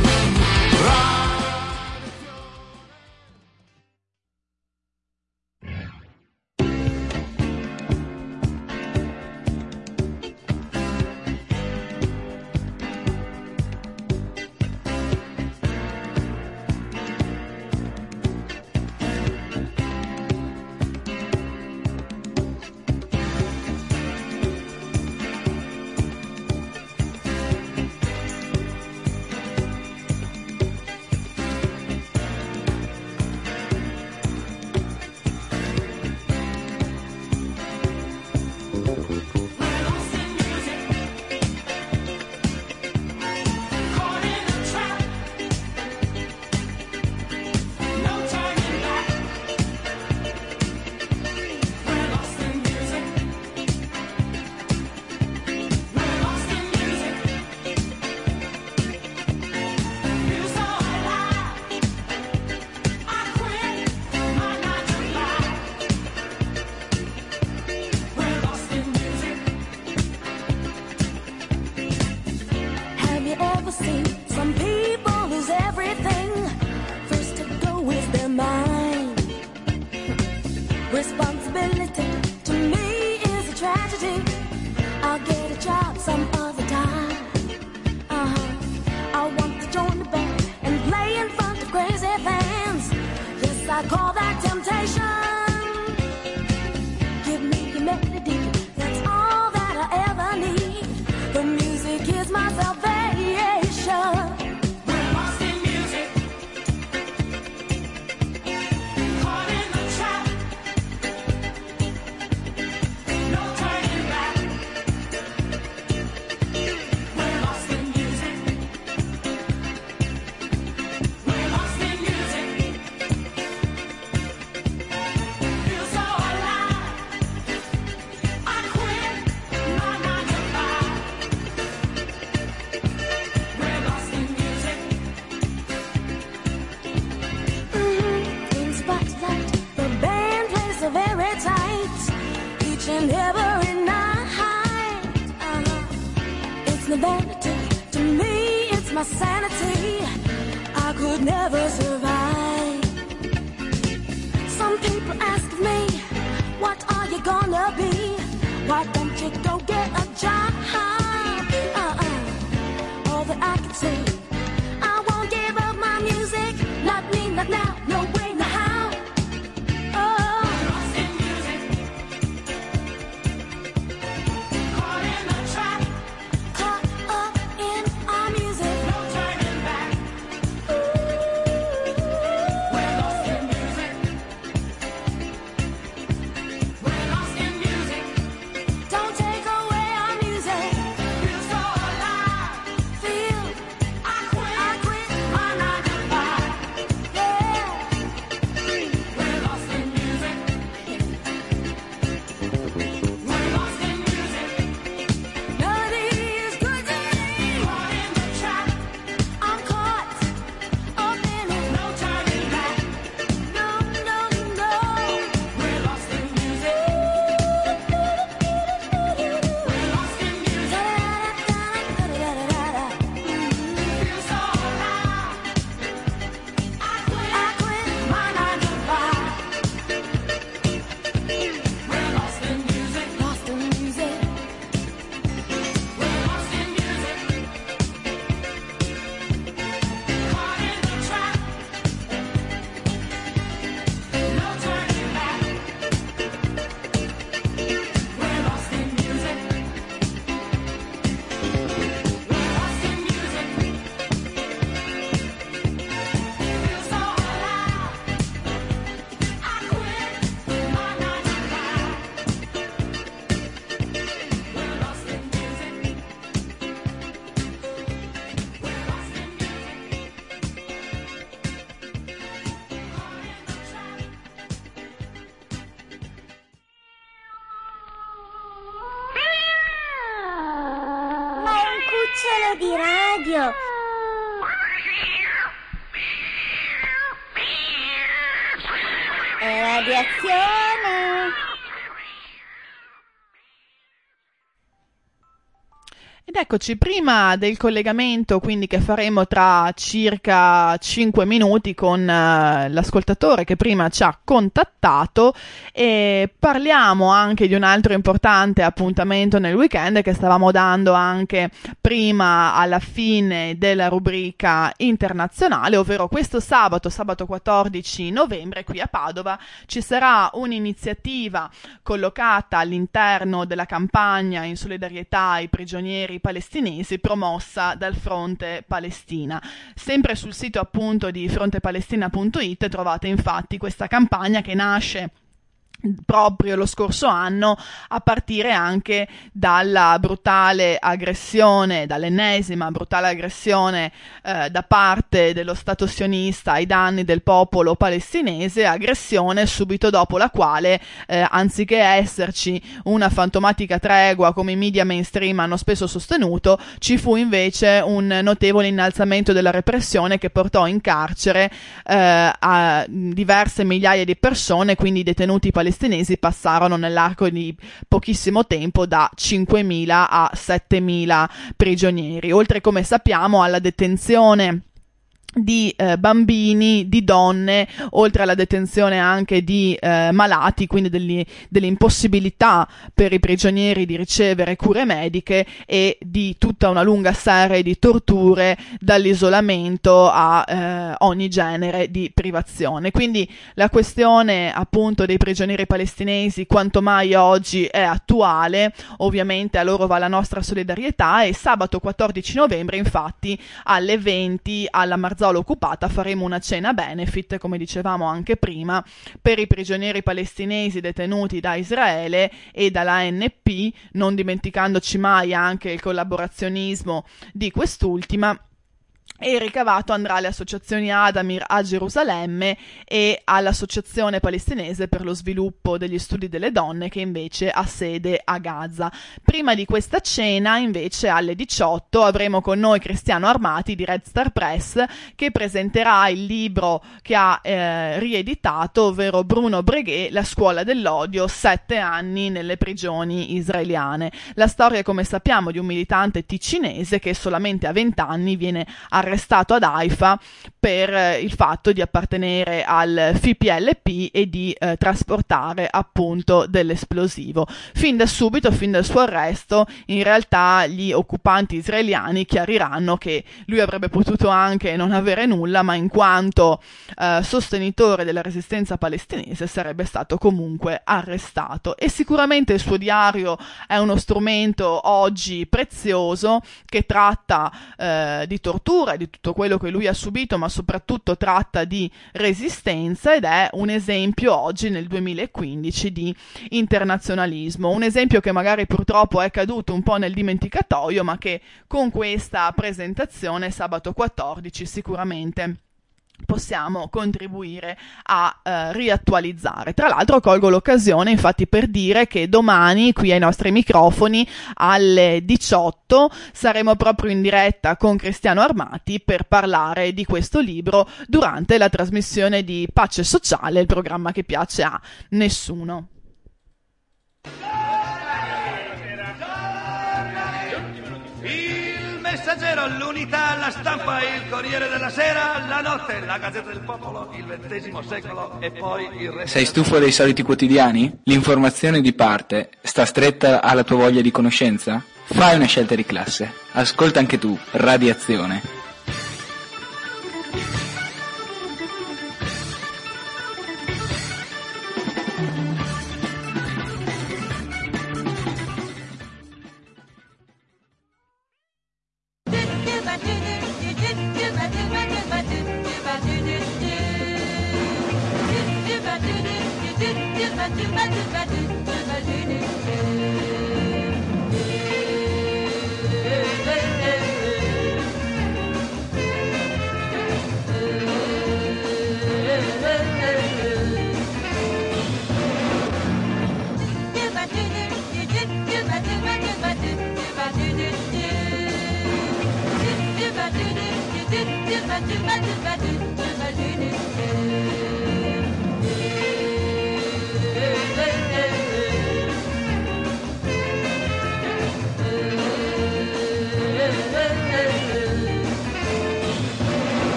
[SPEAKER 7] and every night. Uh, it's no vanity to me, it's my sanity. I could never survive. Some people ask me, what are you gonna be? Why don't you go get a job? Uh-uh. All that I can say, I won't give up my music. Not me, not now, no way, no how. Oh, lost in music, caught in the trap, caught up in our music, no turning back. Ooh, we're lost in music, we're lost in music. Don't take away our music. Feel so alive. Feel I quit, I quit my nine to five. Yeah, we're lost in music. We're lost in music. Melody is good to me. Caught in the trap. I'm caught up in it. No turning back. No, no, no. We're lost in music. We're lost in music. Feel so alive. I quit, I quit my nine to five. We're lost in music. Lost in music. We're lost in music. Caught in the trap. No turning back. We're lost in music. We're lost in music. Feel so alive. I quit my nine to five. We're lost in music. We're lost in
[SPEAKER 10] Ma è un cucciolo di radio. È radiazione.
[SPEAKER 3] Ed eccoci, prima del collegamento quindi che faremo tra circa cinque minuti con eh, l'ascoltatore che prima ci ha contattato, e parliamo anche di un altro importante appuntamento nel weekend che stavamo dando anche prima alla fine della rubrica internazionale, ovvero questo sabato, sabato quattordici novembre qui a Padova ci sarà un'iniziativa collocata all'interno della campagna in solidarietà ai prigionieri palestinesi promossa dal Fronte Palestina. Sempre sul sito appunto di frontepalestina punto it trovate infatti questa campagna che nasce proprio lo scorso anno a partire anche dalla brutale aggressione, dall'ennesima brutale aggressione eh, da parte dello Stato sionista ai danni del popolo palestinese, aggressione subito dopo la quale eh, anziché esserci una fantomatica tregua come i media mainstream hanno spesso sostenuto, ci fu invece un notevole innalzamento della repressione che portò in carcere eh, a diverse migliaia di persone, quindi i detenuti palestinesi palestinesi passarono nell'arco di pochissimo tempo da cinquemila a settemila prigionieri, oltre, come sappiamo, alla detenzione di eh, bambini, di donne, oltre alla detenzione anche di eh, malati, quindi degli, delle impossibilità per i prigionieri di ricevere cure mediche e di tutta una lunga serie di torture, dall'isolamento a eh, ogni genere di privazione. Quindi la questione appunto dei prigionieri palestinesi quanto mai oggi è attuale, ovviamente a loro va la nostra solidarietà, e sabato quattordici novembre infatti alle venti alla Marzollo Occupata faremo una cena benefit, come dicevamo anche prima, per i prigionieri palestinesi detenuti da Israele e dall'A N P, non dimenticandoci mai anche il collaborazionismo di quest'ultima. E il ricavato andrà alle associazioni Adamir a Gerusalemme e all'Associazione Palestinese per lo Sviluppo degli Studi delle Donne, che invece ha sede a Gaza. Prima di questa cena, invece, alle diciotto avremo con noi Cristiano Armati di Red Star Press, che presenterà il libro che ha eh, rieditato, ovvero Bruno Breguet, La scuola dell'odio, sette anni nelle prigioni israeliane. La storia, come sappiamo, di un militante ticinese che solamente a venti anni viene arrestato arrestato ad Haifa per eh, il fatto di appartenere al F P L P e di eh, trasportare appunto dell'esplosivo. Fin da subito, fin dal suo arresto, in realtà gli occupanti israeliani chiariranno che lui avrebbe potuto anche non avere nulla, ma in quanto eh, sostenitore della resistenza palestinese sarebbe stato comunque arrestato. E sicuramente il suo diario è uno strumento oggi prezioso che tratta eh, di tortura, di tutto quello che lui ha subito, ma soprattutto tratta di resistenza, ed è un esempio oggi nel duemilaquindici di internazionalismo, un esempio che magari purtroppo è caduto un po' nel dimenticatoio, ma che con questa presentazione sabato quattordici sicuramente possiamo contribuire a eh, riattualizzare. Tra l'altro colgo l'occasione infatti per dire che domani qui ai nostri microfoni alle diciotto saremo proprio in diretta con Cristiano Armati per parlare di questo libro durante la trasmissione di Pace Sociale, il programma che piace a nessuno.
[SPEAKER 12] Il Messaggero, l'Unità, la Stampa, il Corriere della Sera, la Notte, la Gazzetta del Popolo, il ventesimo secolo e poi il resto.
[SPEAKER 6] Sei stufo dei soliti quotidiani? L'informazione di parte sta stretta alla tua voglia di conoscenza? Fai una scelta di classe. Ascolta anche tu Radiazione.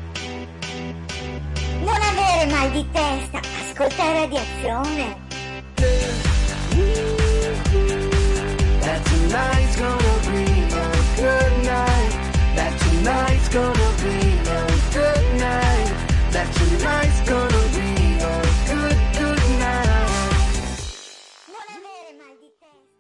[SPEAKER 10] Mal di testa, ascolta Radiazione.
[SPEAKER 4] tonight's gonna be a good night. That tonight's gonna be a good night. That tonight's gonna be a good, good night.
[SPEAKER 10] Non avere mal di testa.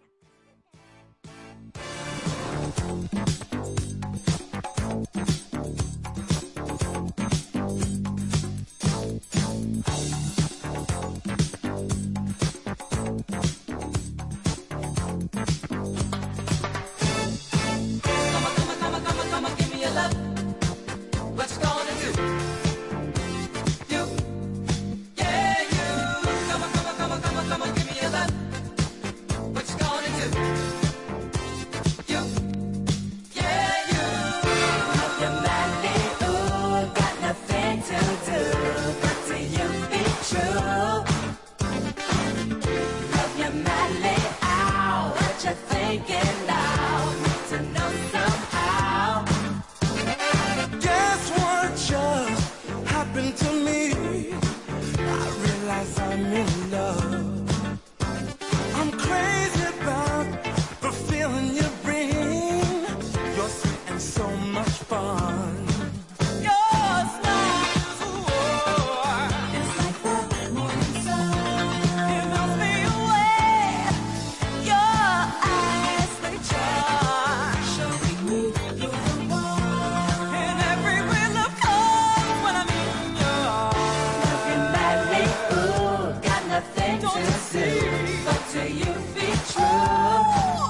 [SPEAKER 4] Guess what just happened to me? I realize I'm in love. I'm crazy about the feeling you bring. You're sweet and so much fun. Your smile, ooh, it's like the morning sun. It melts me away. Your eyes, they charge, showing me you're the one. And every wind of cold when I'm in your arms. Looking madly, ooh, got nothing to say, but to you be true.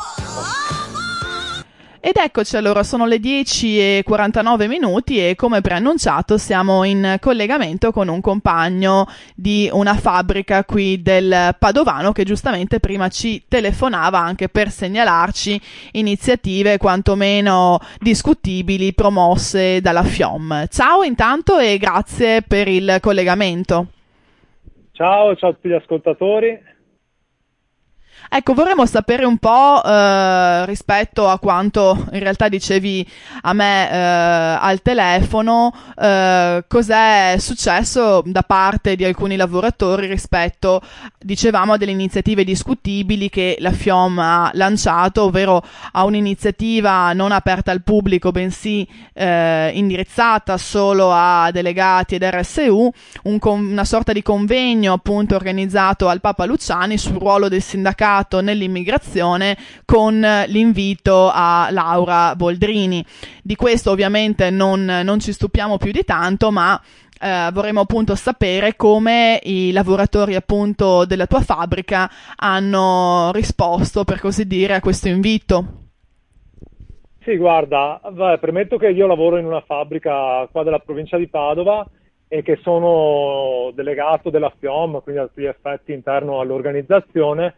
[SPEAKER 3] Ed eccoci allora, sono le dieci e quarantanove minuti e come preannunciato siamo in collegamento con un compagno di una fabbrica qui del Padovano che giustamente prima ci telefonava anche per segnalarci iniziative quantomeno discutibili promosse dalla F I O M. Ciao intanto e grazie per il collegamento.
[SPEAKER 13] Ciao, ciao a tutti gli ascoltatori.
[SPEAKER 3] Ecco, vorremmo sapere un po' eh, rispetto a quanto in realtà dicevi a me eh, al telefono, eh, cos'è successo da parte di alcuni lavoratori rispetto, dicevamo, a delle iniziative discutibili che la F I O M ha lanciato, ovvero a un'iniziativa non aperta al pubblico, bensì eh, indirizzata solo a delegati ed R S U, un con- una sorta di convegno appunto organizzato al Papa Luciani sul ruolo del sindacato nell'immigrazione con l'invito a Laura Boldrini. Di questo ovviamente non, non ci stupiamo più di tanto, ma eh, vorremmo appunto sapere come i lavoratori appunto della tua fabbrica hanno risposto, per così dire, a questo invito.
[SPEAKER 13] Sì, guarda, beh, premetto che io lavoro in una fabbrica qua della provincia di Padova e che sono delegato della F I O M, quindi a tutti gli effetti interno all'organizzazione.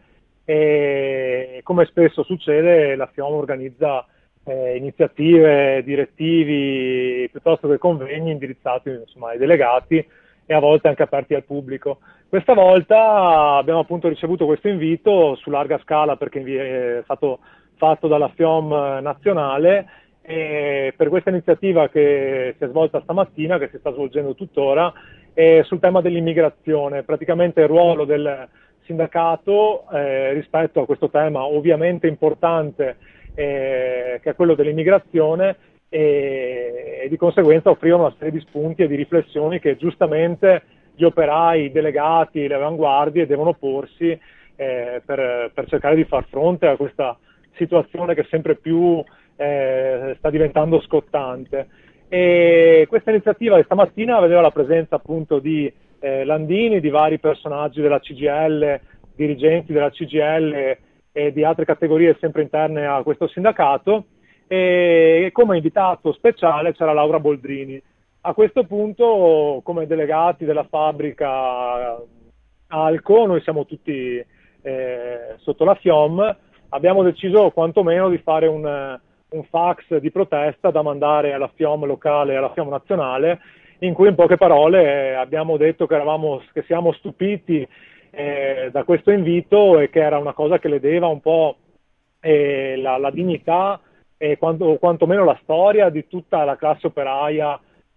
[SPEAKER 13] E come spesso succede la F I O M organizza eh, iniziative, direttivi piuttosto che convegni indirizzati insomma, ai delegati e a volte anche aperti al pubblico. Questa volta abbiamo appunto ricevuto questo invito su larga scala perché è stato fatto dalla F I O M nazionale e per questa iniziativa che si è svolta stamattina, che si sta svolgendo tuttora, è sul tema dell'immigrazione, praticamente il ruolo del sindacato eh, rispetto a questo tema ovviamente importante eh, che è quello dell'immigrazione e, e di conseguenza offrire una serie di spunti e di riflessioni che giustamente gli operai, i delegati, le avanguardie devono porsi eh, per, per cercare di far fronte a questa situazione che sempre più eh, sta diventando scottante. E questa iniziativa di stamattina vedeva la presenza appunto di Eh, Landini, di vari personaggi della C G I L, dirigenti della C G I L e di altre categorie sempre interne a questo sindacato e come invitato speciale c'era Laura Boldrini. A questo punto, come delegati della fabbrica Alco, noi siamo tutti eh, sotto la F I O M, abbiamo deciso quantomeno di fare un, un fax di protesta da mandare alla F I O M locale e alla F I O M nazionale, in cui in poche parole eh, abbiamo detto che, eravamo, che siamo stupiti eh, da questo invito e che era una cosa che ledeva un po' eh, la, la dignità e quanto, quantomeno la storia di tutta la classe operaia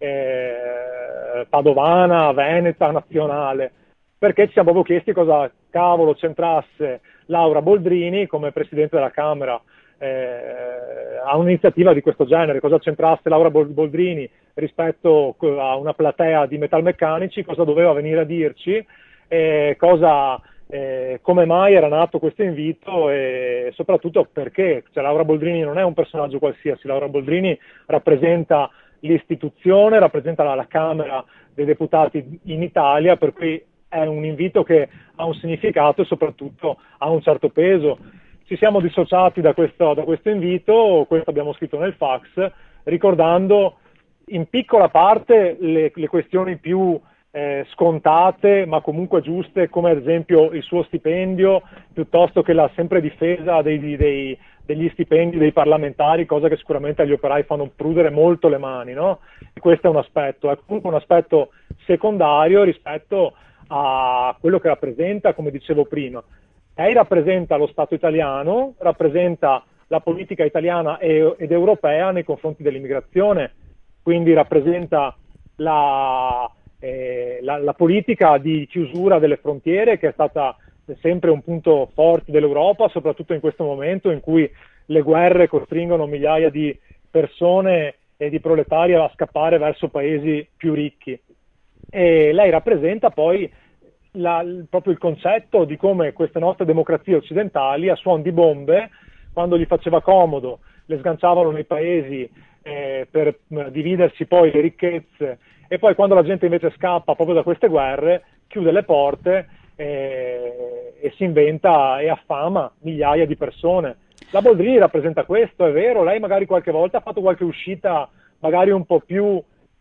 [SPEAKER 13] eh, padovana, veneta, nazionale, perché ci siamo proprio chiesti cosa cavolo c'entrasse Laura Boldrini come Presidente della Camera eh, a un'iniziativa di questo genere, cosa c'entrasse Laura Boldrini rispetto a una platea di metalmeccanici, cosa doveva venire a dirci, eh, cosa, eh, come mai era nato questo invito e soprattutto perché. Cioè, Laura Boldrini non è un personaggio qualsiasi, Laura Boldrini rappresenta l'istituzione, rappresenta la, la Camera dei Deputati in Italia, per cui è un invito che ha un significato e soprattutto ha un certo peso. Ci siamo dissociati da questo, da questo invito, questo abbiamo scritto nel fax, ricordando in piccola parte le, le questioni più eh, scontate ma comunque giuste, come ad esempio il suo stipendio, piuttosto che la sempre difesa dei, dei, degli stipendi dei parlamentari, cosa che sicuramente agli operai fanno prudere molto le mani, no? E questo è un aspetto, è comunque un aspetto secondario rispetto a quello che rappresenta, come dicevo prima. Lei rappresenta lo Stato italiano, rappresenta la politica italiana e, ed europea nei confronti dell'immigrazione, quindi rappresenta la, eh, la, la politica di chiusura delle frontiere, che è stata sempre un punto forte dell'Europa, soprattutto in questo momento in cui le guerre costringono migliaia di persone e di proletari a scappare verso paesi più ricchi. E lei rappresenta poi la, proprio il concetto di come queste nostre democrazie occidentali a suon di bombe, quando gli faceva comodo, le sganciavano nei paesi eh, per eh, dividersi poi le ricchezze, e poi quando la gente invece scappa proprio da queste guerre chiude le porte eh, e si inventa e affama migliaia di persone. La Boldrini rappresenta questo, è vero, lei magari qualche volta ha fatto qualche uscita magari un po' più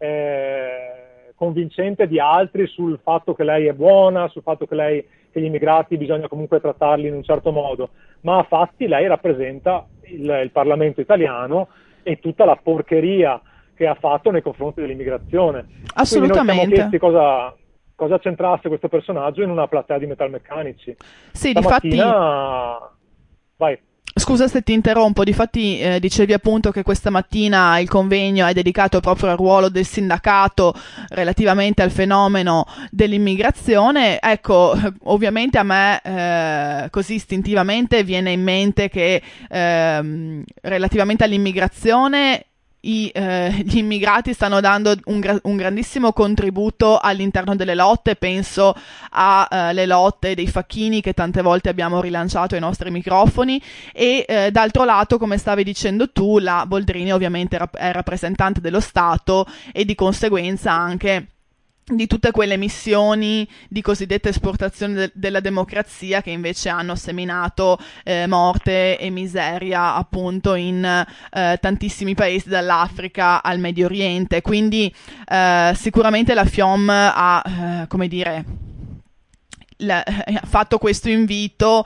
[SPEAKER 13] eh, convincente di altri sul fatto che lei è buona, sul fatto che lei che gli immigrati bisogna comunque trattarli in un certo modo, ma a fatti lei rappresenta il, il Parlamento italiano e tutta la porcheria che ha fatto nei confronti dell'immigrazione.
[SPEAKER 3] Assolutamente.
[SPEAKER 13] Quindi noi siamo chiesti cosa, cosa c'entrasse questo personaggio in una platea di metalmeccanici.
[SPEAKER 3] Sì,
[SPEAKER 13] Stamattina...
[SPEAKER 3] difatti...
[SPEAKER 13] Vai.
[SPEAKER 3] Scusa se ti interrompo, difatti eh, dicevi appunto che questa mattina il convegno è dedicato proprio al ruolo del sindacato relativamente al fenomeno dell'immigrazione. Ecco, ovviamente a me eh, così istintivamente viene in mente che eh, relativamente all'immigrazione I, eh, gli immigrati stanno dando un, gra- un grandissimo contributo all'interno delle lotte. Penso alle uh, lotte dei facchini che tante volte abbiamo rilanciato ai nostri microfoni, e eh, d'altro lato, come stavi dicendo tu, la Boldrini ovviamente rap- è rappresentante dello Stato e di conseguenza anche di tutte quelle missioni di cosiddetta esportazione de- della democrazia che invece hanno seminato eh, morte e miseria appunto in eh, tantissimi paesi, dall'Africa al Medio Oriente. Quindi eh, sicuramente la FIOM ha, eh, come dire, la, ha fatto questo invito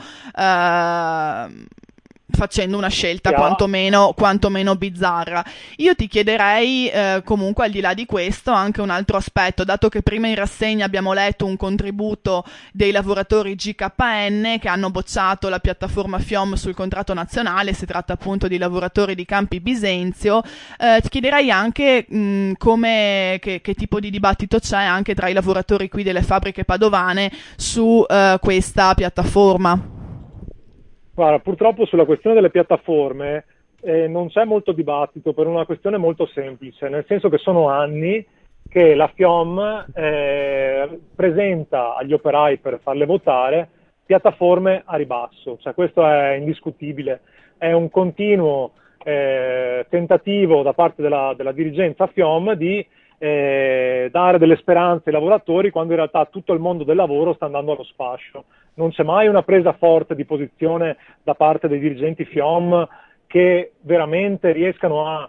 [SPEAKER 3] eh, facendo una scelta
[SPEAKER 13] Yeah.
[SPEAKER 3] quantomeno, quantomeno bizzarra. Io ti chiederei eh, comunque, al di là di questo, anche un altro aspetto, dato che prima in rassegna abbiamo letto un contributo dei lavoratori G K N che hanno bocciato la piattaforma FIOM sul contratto nazionale. Si tratta appunto di lavoratori di Campi Bisenzio. Eh, ti chiederei anche mh, come, che, che tipo di dibattito c'è anche tra i lavoratori qui delle fabbriche padovane su eh, questa piattaforma.
[SPEAKER 13] Guarda, purtroppo sulla questione delle piattaforme eh, non c'è molto dibattito, per una questione molto semplice, nel senso che sono anni che la FIOM eh, presenta agli operai, per farle votare, piattaforme a ribasso. Cioè, questo è indiscutibile, è un continuo eh, tentativo da parte della, della dirigenza FIOM di eh, dare delle speranze ai lavoratori, quando in realtà tutto il mondo del lavoro sta andando allo sfascio. Non c'è mai una presa forte di posizione da parte dei dirigenti FIOM che veramente riescano a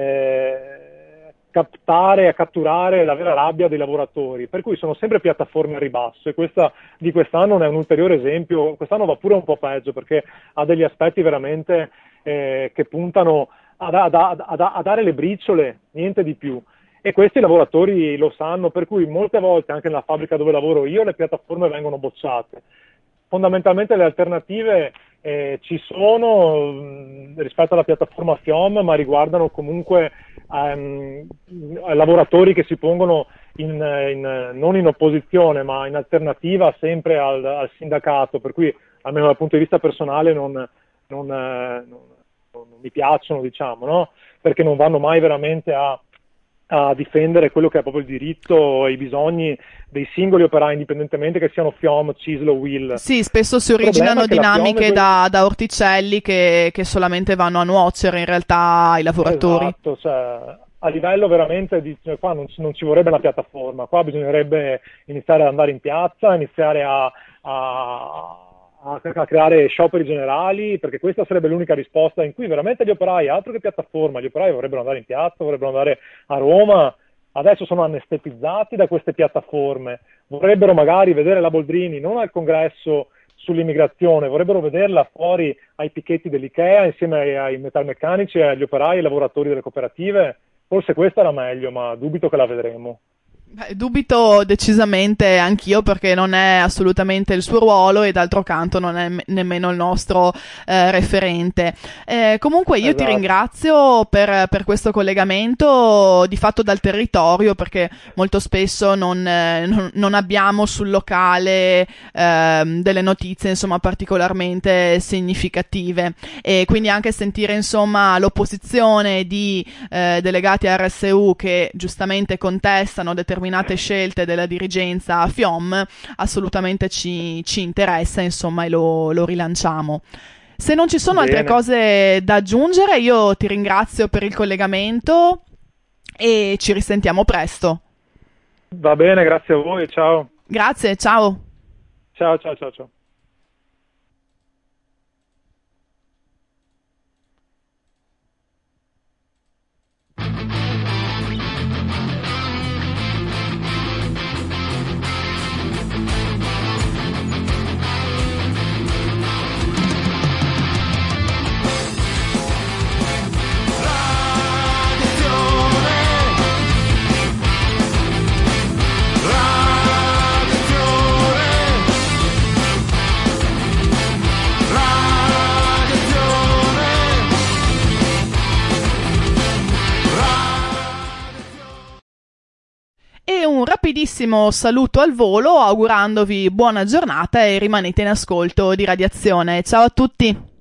[SPEAKER 13] eh, captare, a catturare la vera rabbia dei lavoratori, per cui sono sempre piattaforme a ribasso, e questa di quest'anno è un ulteriore esempio. Quest'anno va pure un po' peggio, perché ha degli aspetti veramente eh, che puntano a, a, a, a, a dare le briciole, niente di più. E questi lavoratori lo sanno, per cui molte volte anche nella fabbrica dove lavoro io le piattaforme vengono bocciate. Fondamentalmente le alternative eh, ci sono mh, rispetto alla piattaforma FIOM, ma riguardano comunque ehm, lavoratori che si pongono in, in, non in opposizione ma in alternativa sempre al, al sindacato, per cui almeno dal punto di vista personale non, non, non, non mi piacciono, diciamo, no? Perché non vanno mai veramente a, a difendere quello che è proprio il diritto e i bisogni dei singoli operai, indipendentemente che siano F I O M, C I S L o W I L.
[SPEAKER 3] Sì, spesso si originano dinamiche da, da orticelli che, che solamente vanno a nuocere in realtà ai lavoratori.
[SPEAKER 13] Esatto, cioè, a livello veramente di, cioè, qua non ci, non ci vorrebbe una piattaforma, qua bisognerebbe iniziare ad andare in piazza, iniziare a, a, a creare scioperi generali, perché questa sarebbe l'unica risposta in cui veramente gli operai, altro che piattaforma, gli operai vorrebbero andare in piazza, vorrebbero andare a Roma. Adesso sono anestetizzati da queste piattaforme, vorrebbero magari vedere la Boldrini non al congresso sull'immigrazione, vorrebbero vederla fuori ai picchetti dell'Ikea insieme ai, ai metalmeccanici, agli operai e ai lavoratori delle cooperative. Forse questa era meglio, ma dubito che la vedremo.
[SPEAKER 3] Beh, dubito decisamente anch'io, perché non è assolutamente il suo ruolo e d'altro canto non è m- nemmeno il nostro eh, referente. Eh, comunque io
[SPEAKER 13] Esatto.
[SPEAKER 3] ti ringrazio per, per questo collegamento di fatto dal territorio, perché molto spesso non, eh, non, non abbiamo sul locale eh, delle notizie insomma particolarmente significative, e quindi anche sentire insomma l'opposizione di eh, delegati R S U che giustamente contestano determinate scelte della dirigenza F I O M assolutamente ci, ci interessa, insomma, e lo, lo rilanciamo. Se non ci sono
[SPEAKER 13] Bene.
[SPEAKER 3] altre cose da aggiungere, io ti ringrazio per il collegamento e ci risentiamo presto.
[SPEAKER 13] Va bene, grazie a voi, ciao.
[SPEAKER 3] Grazie, ciao.
[SPEAKER 13] Ciao, ciao, ciao, ciao.
[SPEAKER 3] E un rapidissimo saluto al volo, augurandovi buona giornata e rimanete in ascolto di Radiazione. Ciao a tutti!